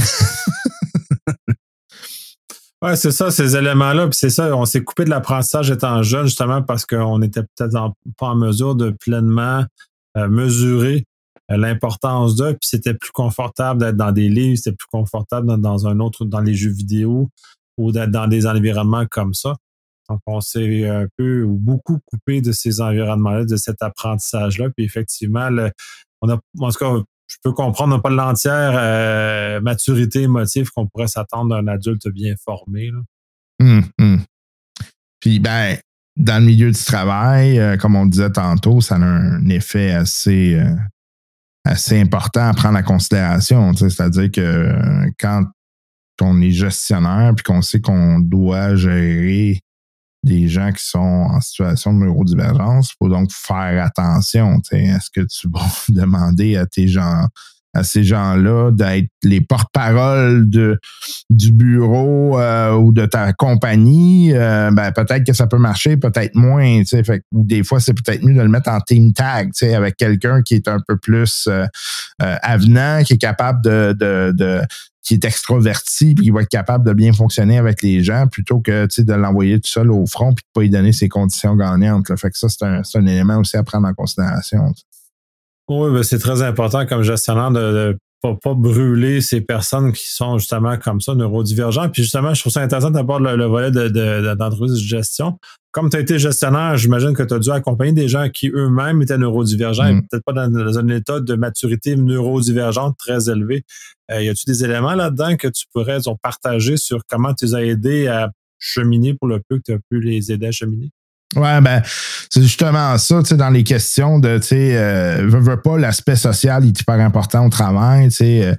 Oui, c'est ça, ces éléments-là. Puis c'est ça, on s'est coupé de l'apprentissage étant jeune, justement, parce qu'on n'était peut-être pas en mesure de pleinement mesurer l'importance d'eux. Puis c'était plus confortable d'être dans des livres, c'était plus confortable dans un autre, dans les jeux vidéo ou d'être dans des environnements comme ça. Donc, on s'est un peu ou beaucoup coupé de ces environnements-là, de cet apprentissage-là. Puis effectivement, en tout cas, je peux comprendre, on n'a pas l'entière maturité émotive qu'on pourrait s'attendre d'un adulte bien formé. Là. Puis, ben, dans le milieu du travail, comme on disait tantôt, ça a un effet assez important à prendre en considération. C'est-à-dire que quand on est gestionnaire puis qu'on sait qu'on doit gérer des gens qui sont en situation de neurodivergence, il faut donc faire attention. Est-ce que tu vas demander à ces gens-là d'être les porte-paroles du bureau ou de ta compagnie? Ben, peut-être que ça peut marcher, peut-être moins. Fait, des fois, c'est peut-être mieux de le mettre en team tag avec quelqu'un qui est un peu plus avenant, qui est capable qui est extroverti puis qui va être capable de bien fonctionner avec les gens plutôt que de l'envoyer tout seul au front puis de pas lui donner ses conditions gagnantes. Là. Fait que ça, c'est un élément aussi à prendre en considération. Oui, ben c'est très important comme gestionnaire de pas brûler ces personnes qui sont justement comme ça, neurodivergentes. Puis justement, je trouve ça intéressant d'abord le volet d'entreprise de gestion. Comme tu as été gestionnaire, j'imagine que tu as dû accompagner des gens qui eux-mêmes étaient neurodivergents et peut-être pas dans un état de maturité neurodivergente très élevé. Y a-t-il des éléments là-dedans que tu pourrais partager sur comment tu les as aidés à cheminer pour le peu que tu as pu les aider à cheminer? Ouais, ben, c'est justement ça, dans les questions de, veux pas, l'aspect social est hyper important au travail,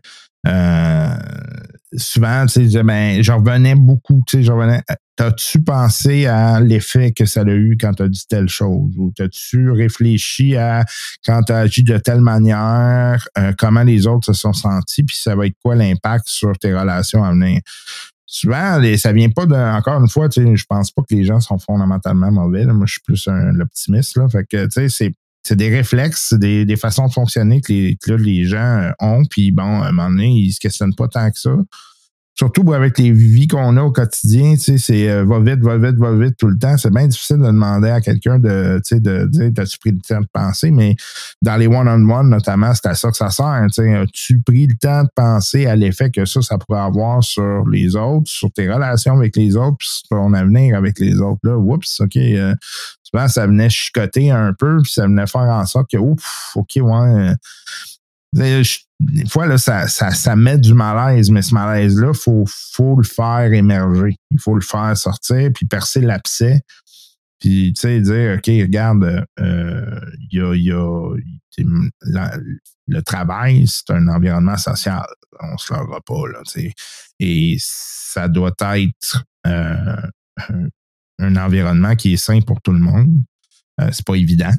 souvent, je revenais beaucoup, t'as-tu pensé à l'effet que ça a eu quand t'as dit telle chose? Ou t'as-tu réfléchi à quand t'as agi de telle manière, comment les autres se sont sentis, puis ça va être quoi l'impact sur tes relations à venir? Souvent, ça vient pas encore une fois, je pense pas que les gens sont fondamentalement mauvais. Là. Moi, je suis plus l'optimiste. Là. Fait que, c'est des réflexes, c'est des façons de fonctionner que les gens ont, puis bon, à un moment donné, ils se questionnent pas tant que ça. Surtout avec les vies qu'on a au quotidien, tu sais, c'est va vite tout le temps. C'est bien difficile de demander à quelqu'un de dire t'as-tu pris le temps de penser, mais dans les one-on-one, notamment, c'est à ça que ça sert. Tu sais, as-tu pris le temps de penser à l'effet que ça pourrait avoir sur les autres, sur tes relations avec les autres, puis sur ton avenir avec les autres. Là, oups, OK. Souvent, ça venait chicoter un peu, puis ça venait faire en sorte que, ouf, OK, ouais. Des fois, là, ça met du malaise, mais ce malaise-là, faut le faire émerger. Il faut le faire sortir, puis percer l'abcès. Puis, tu sais, dire, OK, regarde, le travail, c'est un environnement social. On se l'aura pas, là, tu sais. Et ça doit être un environnement qui est sain pour tout le monde. C'est pas évident.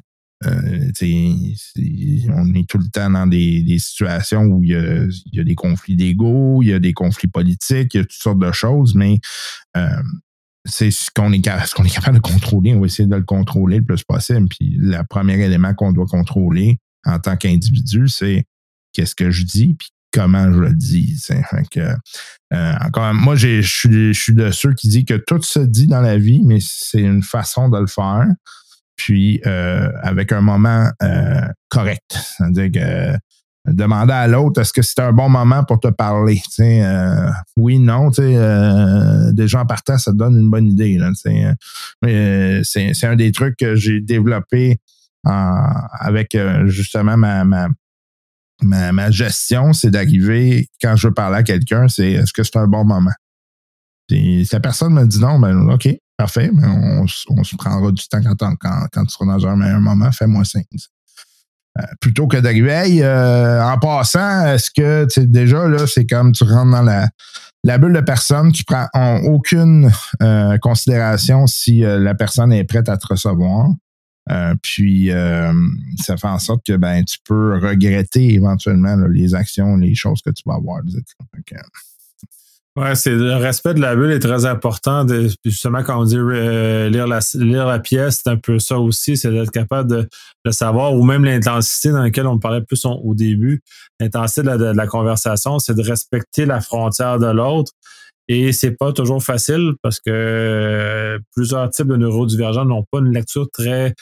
On est tout le temps dans des situations où il y a des conflits d'ego, il y a des conflits politiques, il y a toutes sortes de choses, mais c'est ce qu'on est capable de contrôler. On va essayer de le contrôler le plus possible. Puis le premier élément qu'on doit contrôler en tant qu'individu, c'est qu'est-ce que je dis puis comment je le dis. Fait que, encore, moi, je suis de ceux qui disent que tout se dit dans la vie, mais c'est une façon de le faire. Puis avec un moment correct. C'est-à-dire que demander à l'autre est-ce que c'est un bon moment pour te parler. Oui, non, déjà en partant, ça te donne une bonne idée. Là, c'est un des trucs que j'ai développé avec justement ma gestion, c'est d'arriver, quand je veux parler à quelqu'un, c'est est-ce que c'est un bon moment? Et si la personne me dit non, ben OK. Parfait, mais on se prendra du temps quand tu seras dans un meilleur moment, fais-moi signe. Plutôt que d'arriver, hey, en passant, est-ce que déjà, là, c'est comme tu rentres dans la bulle de personne, tu prends aucune considération si la personne est prête à te recevoir. Puis, ça fait en sorte que tu peux regretter éventuellement là, les actions, les choses que tu vas avoir. Ouais, c'est le respect de la bulle est très important. Justement, quand on dit lire la pièce, c'est un peu ça aussi, c'est d'être capable de savoir, ou même l'intensité dans laquelle on parlait plus au début, l'intensité de la conversation, c'est de respecter la frontière de l'autre. Et c'est pas toujours facile parce que plusieurs types de neurodivergents n'ont pas une lecture très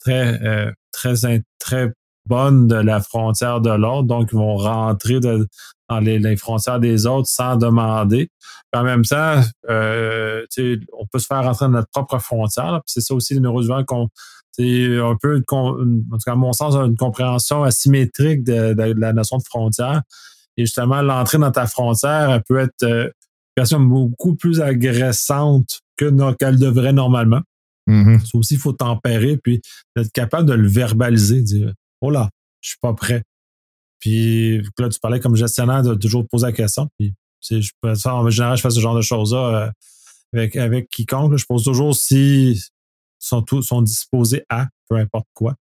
bonne de la frontière de l'autre, donc ils vont rentrer dans les frontières des autres sans demander. Puis en même temps, on peut se faire rentrer dans notre propre frontière. Là, puis c'est ça aussi les neurodivergents c'est un peu, en tout cas à mon sens, une compréhension asymétrique de la notion de frontière. Et justement, l'entrée dans ta frontière, elle peut être une version beaucoup plus agressante qu'elle devrait normalement. Mm-hmm. Ça aussi, il faut tempérer, puis être capable de le verbaliser, dire « Oh là, je suis pas prêt ». Puis là, tu parlais comme gestionnaire de toujours poser la question. Puis en général, je fais ce genre de choses-là avec quiconque. Là, je pose toujours si sont disposés à, peu importe quoi.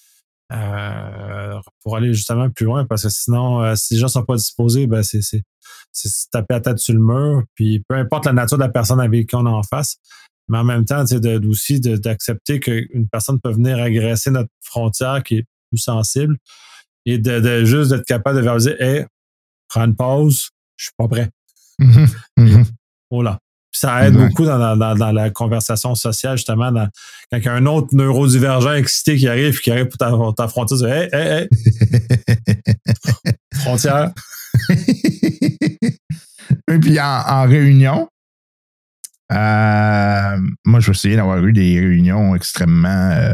Pour aller justement plus loin, parce que sinon, si les gens ne sont pas disposés, c'est se taper la tête sur le mur. Puis peu importe la nature de la personne avec qui on est en face. Mais en même temps, aussi d'accepter qu'une personne peut venir agresser notre frontière qui est plus sensible et de juste d'être capable de verbaliser « Hey, prends une pause, je suis pas prêt. » Oh là. Puis ça aide beaucoup dans la conversation sociale, justement, quand il y a un autre neurodivergent excité qui arrive pour ta frontière, tu dis « Hey! Frontière! » Et puis en réunion, moi, je me souviens d'avoir eu des réunions extrêmement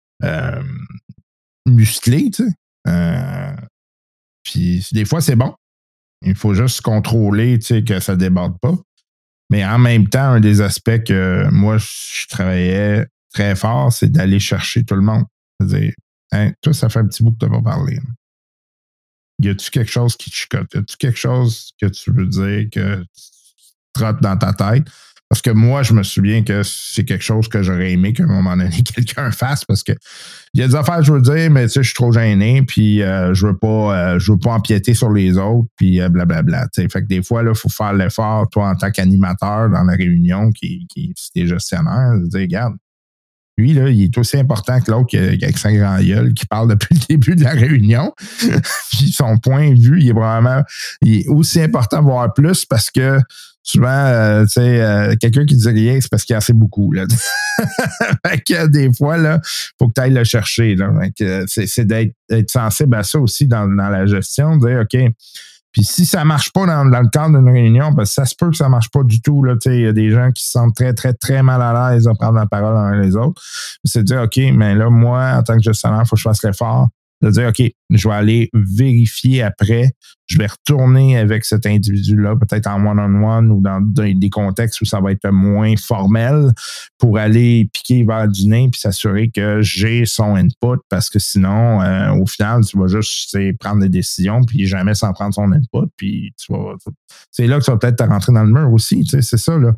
musclées, tu sais. Puis des fois, c'est bon. Il faut juste contrôler, tu sais, que ça ne déborde pas. Mais en même temps, un des aspects que moi, je travaillais très fort, c'est d'aller chercher tout le monde. C'est-à-dire, toi, ça fait un petit bout que tu n'as pas parlé. Y a-tu quelque chose qui te chicote? Y a-tu quelque chose que tu veux dire que tu trottes dans ta tête? Parce que moi, je me souviens que c'est quelque chose que j'aurais aimé qu'à un moment donné, quelqu'un fasse parce que il y a des affaires que je veux dire, mais tu sais, je suis trop gêné, puis je veux pas empiéter sur les autres, puis blablabla. Fait que des fois, il faut faire l'effort, toi, en tant qu'animateur dans la réunion, qui si t'es gestionnaire, de dire, regarde, Lui, là, il est aussi important que l'autre avec sa grand gueule qui parle depuis le début de la réunion. Puis son point de vue, il est aussi important, voire plus, parce que souvent, quelqu'un qui dit rien, c'est parce qu'il y a assez beaucoup. Là. Fait que des fois, là, faut que tu ailles le chercher. Là. C'est d'être sensible à ça aussi dans la gestion, de dire, OK, puis si ça marche pas dans le cadre d'une réunion, ben ça se peut que ça marche pas du tout. Il y a des gens qui se sentent très, très, très mal à l'aise de prendre la parole l'un les autres. C'est de dire, OK, mais là, moi, en tant que gestionnaire, il faut que je fasse l'effort de dire, OK, je vais aller vérifier après, je vais retourner avec cet individu-là, peut-être en one-on-one ou dans des contextes où ça va être moins formel pour aller piquer vers du nez puis s'assurer que j'ai son input parce que sinon, au final, tu vas juste prendre des décisions puis jamais sans prendre son input puis c'est là que tu vas peut-être te rentrer dans le mur aussi, c'est ça, là.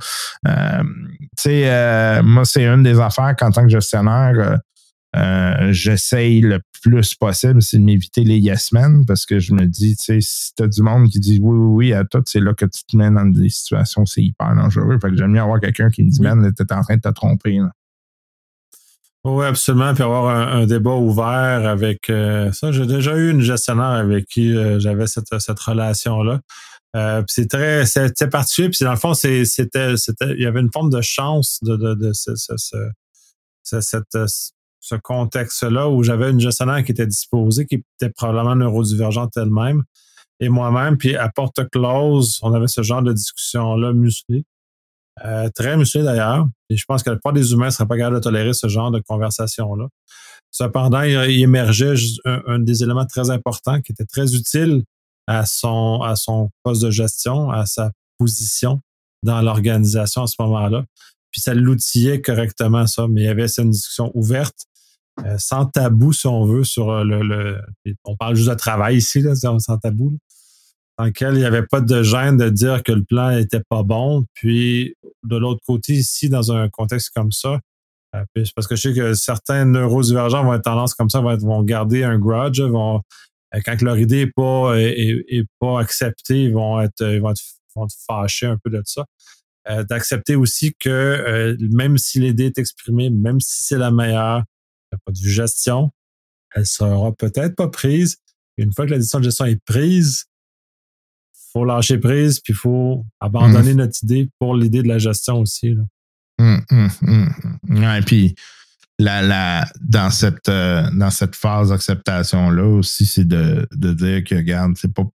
Moi, c'est une des affaires qu'en tant que gestionnaire, j'essaye le plus possible, c'est de m'éviter les yes men parce que je me dis, si t'as du monde qui dit oui à tout, c'est là que tu te mets dans des situations, c'est hyper dangereux. Fait que j'aime mieux avoir quelqu'un qui me dit, man, t'es en train de te tromper. Là. Oui, absolument. Puis avoir un débat ouvert avec ça. J'ai déjà eu une gestionnaire avec qui j'avais cette relation-là. Puis c'était particulier. Puis dans le fond, il y avait une forme de chance de ce contexte-là où j'avais une gestionnaire qui était disposée, qui était probablement neurodivergente elle-même, et moi-même, puis à porte close, on avait ce genre de discussion-là musclée, très musclée d'ailleurs, et je pense que la plupart des humains ne seraient pas capables de tolérer ce genre de conversation-là. Cependant, il émergeait un des éléments très importants qui était très utile à son poste de gestion, à sa position dans l'organisation à ce moment-là. Puis ça l'outillait correctement, ça. Mais il y avait une discussion ouverte, sans tabou, si on veut, sur on parle juste de travail ici, là, sans tabou, là, dans lequel il n'y avait pas de gêne de dire que le plan n'était pas bon. Puis, de l'autre côté, ici, dans un contexte comme ça, parce que je sais que certains neurodivergents vont être tendance comme ça, vont garder un grudge, quand leur idée n'est pas acceptée, ils vont être fâchés un peu de ça. D'accepter aussi que même si l'idée est exprimée, même si c'est la meilleure, d'un point de vue gestion, elle sera peut-être pas prise. Et une fois que la décision de gestion est prise, il faut lâcher prise, puis il faut abandonner notre idée pour l'idée de la gestion aussi. Là. Ouais, puis dans cette phase d'acceptation-là aussi, c'est de dire que, regarde, c'est pas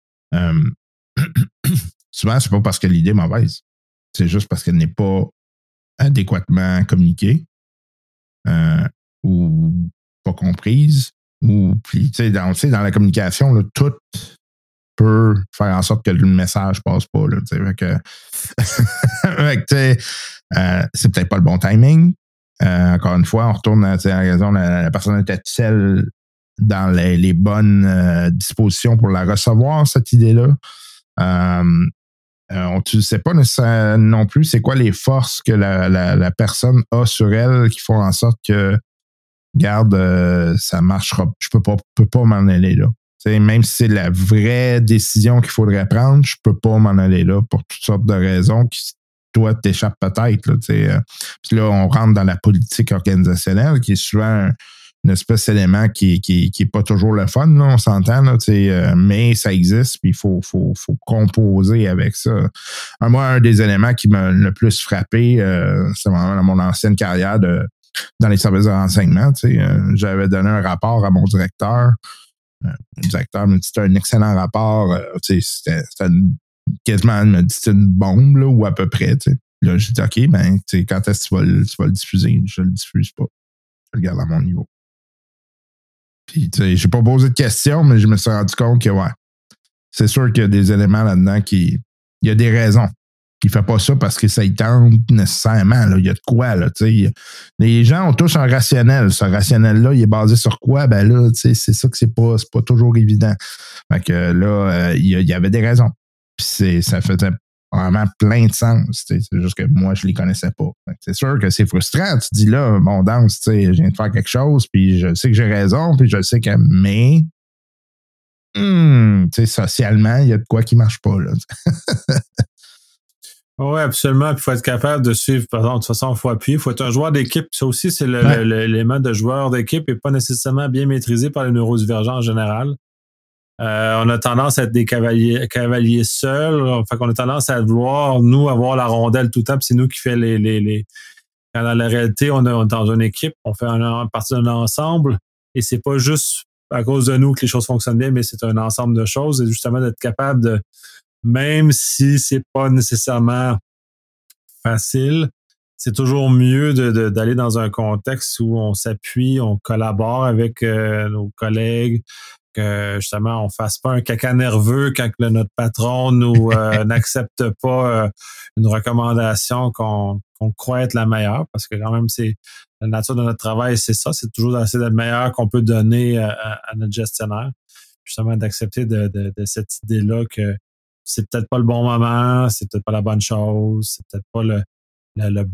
souvent, c'est pas parce que l'idée est mauvaise. C'est juste parce qu'elle n'est pas adéquatement communiquée ou pas comprise. Ou puis, dans la communication, là, tout peut faire en sorte que le message passe pas. Là, fait que, c'est peut-être pas le bon timing. Encore une fois, on retourne à la raison, la personne était-elle dans les bonnes dispositions pour la recevoir, cette idée-là? Tu ne sais pas non plus c'est quoi les forces que la personne a sur elle qui font en sorte que, regarde, ça marchera. Je peux pas m'en aller là. T'sais, même si c'est la vraie décision qu'il faudrait prendre, je peux pas m'en aller là pour toutes sortes de raisons qui, toi, t'échappent peut-être. Là, puis là, on rentre dans la politique organisationnelle qui est souvent une espèce d'élément qui est pas toujours le fun, là, on s'entend, là, mais ça existe, puis il faut composer avec ça. Moi, un des éléments qui m'a le plus frappé, c'est vraiment dans mon ancienne carrière dans les services de renseignement. J'avais donné un rapport à mon directeur. Le directeur me dit c'était un excellent rapport. C'était quasiment me dit c'était une bombe, là, ou à peu près. T'sais. Là, j'ai dit OK, quand est-ce que tu vas le diffuser? Je le diffuse pas. Je le garde à mon niveau. Puis, j'ai pas posé de questions, mais je me suis rendu compte que, ouais, c'est sûr qu'il y a des éléments là-dedans il y a des raisons. Il fait pas ça parce que ça y tente nécessairement. Là. Il y a de quoi, là, les gens ont tous un rationnel. Ce rationnel-là, il est basé sur quoi? Ben là, c'est ça que c'est pas toujours évident. Fait que là, il y avait des raisons. Puis ça faisait vraiment plein de sens. C'est juste que moi, je les connaissais pas. C'est sûr que c'est frustrant. Tu dis là, bon, Danse, je viens de faire quelque chose, puis je sais que j'ai raison, puis je sais que. Mais, socialement, il y a de quoi qui marche pas, là. Oui, absolument. Puis il faut être capable de suivre, par exemple, de toute façon, il faut appuyer. Il faut être un joueur d'équipe. Ça aussi, c'est l'élément de joueur d'équipe et pas nécessairement bien maîtrisé par les neurodivergents en général. On a tendance à être des cavaliers seuls. Fait qu'on a tendance à vouloir, nous, avoir la rondelle tout le temps, puis c'est nous qui fait les... Quand dans la réalité, on est dans une équipe, on fait partie d'un ensemble et c'est pas juste à cause de nous que les choses fonctionnent bien, mais c'est un ensemble de choses et justement d'être capable de, même si c'est pas nécessairement facile, c'est toujours mieux d'aller dans un contexte où on s'appuie, on collabore avec nos collègues, que justement on fasse pas un caca nerveux quand notre patron nous n'accepte pas une recommandation qu'on croit être la meilleure, parce que quand même c'est la nature de notre travail, c'est ça, c'est toujours d'essayer d'être le meilleur qu'on peut donner à notre gestionnaire, justement d'accepter de cette idée-là que c'est peut-être pas le bon moment, c'est peut-être pas la bonne chose, c'est peut-être pas le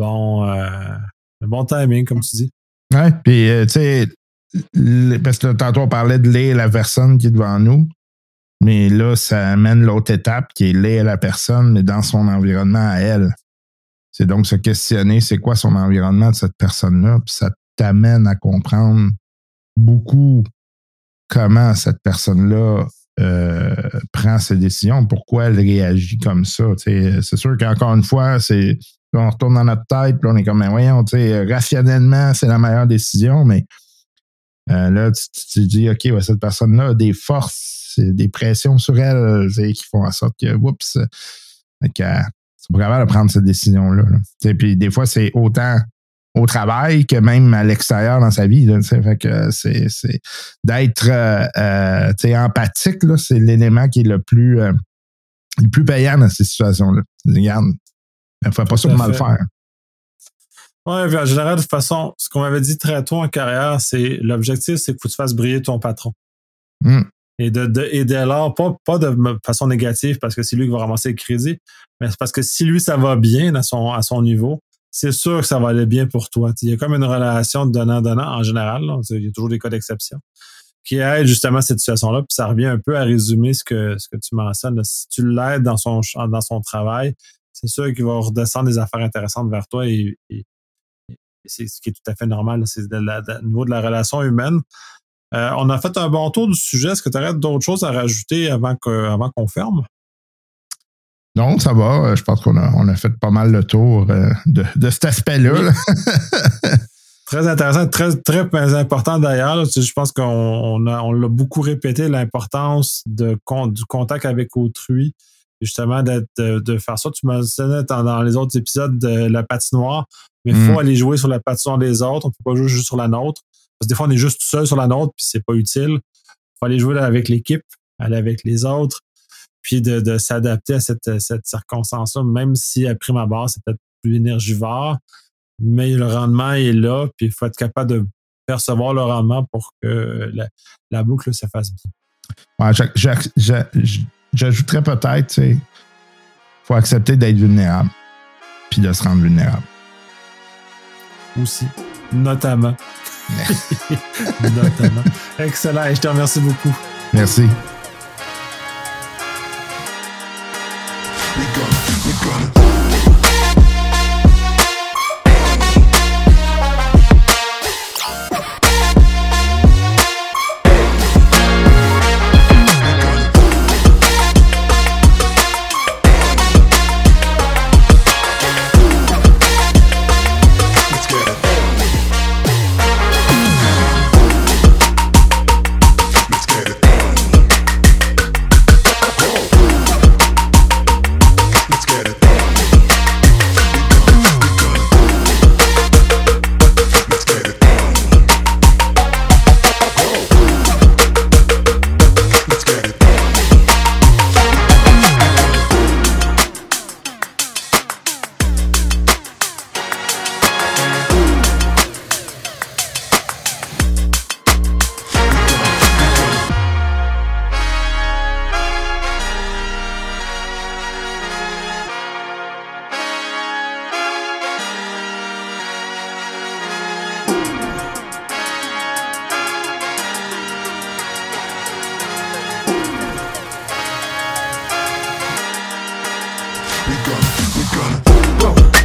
bon timing, comme tu dis. Ouais, puis tu sais, parce que tantôt on parlait de lire la personne qui est devant nous, mais là, ça amène l'autre étape qui est lire la personne, mais dans son environnement à elle. C'est donc se questionner c'est quoi son environnement de cette personne-là, puis ça t'amène à comprendre beaucoup comment cette personne-là prend ses décisions, pourquoi elle réagit comme ça. C'est sûr qu'encore une fois, on retourne dans notre tête, puis on est comme, voyons, rationnellement, c'est la meilleure décision, mais là, tu dis, OK, ouais, cette personne-là a des forces, des pressions sur elle qui font en sorte que, oups, c'est pas capable de prendre cette décision-là. Puis des fois, c'est autant au travail que même à l'extérieur dans sa vie. Là, fait que c'est d'être empathique, là, c'est l'élément qui est le plus payant dans ces situations-là. Regarde, il ne faut pas sûrement le faire. Oui, en général, de toute façon, ce qu'on m'avait dit très tôt en carrière, c'est l'objectif, c'est qu'il faut que tu fasses briller ton patron. Et dès lors, pas de façon négative, parce que c'est lui qui va ramasser le crédit, mais c'est parce que si lui, ça va bien à son niveau, c'est sûr que ça va aller bien pour toi. Il y a comme une relation de donnant-donnant en général. Là, il y a toujours des cas d'exception qui aident justement cette situation-là. Puis ça revient un peu à résumer ce que tu mentionnes. Là. Si tu l'aides dans son travail, c'est sûr qu'il va redescendre des affaires intéressantes vers toi et c'est ce qui est tout à fait normal. C'est au niveau de la relation humaine. On a fait un bon tour du sujet. Est-ce que tu aurais d'autres choses à rajouter avant qu'on ferme? Non, ça va. Je pense qu'on a fait pas mal le tour de cet aspect-là. Oui. Très intéressant, très, très important d'ailleurs. Là. Je pense qu'on l'a beaucoup répété, l'importance du contact avec autrui. Justement, de faire ça. Tu mentionnais dans les autres épisodes de la patinoire, mais il faut aller jouer sur la patinoire des autres. On ne peut pas jouer juste sur la nôtre. Parce que des fois, on est juste tout seul sur la nôtre, puis c'est pas utile. Il faut aller jouer avec l'équipe, aller avec les autres, puis de s'adapter à cette circonstance-là, même si à prime abord, c'est peut-être plus énergivore, mais le rendement est là, puis il faut être capable de percevoir le rendement pour que la boucle se fasse bien. Ouais, j'ajouterais peut-être, il faut accepter d'être vulnérable, puis de se rendre vulnérable. Aussi, notamment. Notamment. Excellent, et je te remercie beaucoup. Merci. Let's get it. we gonna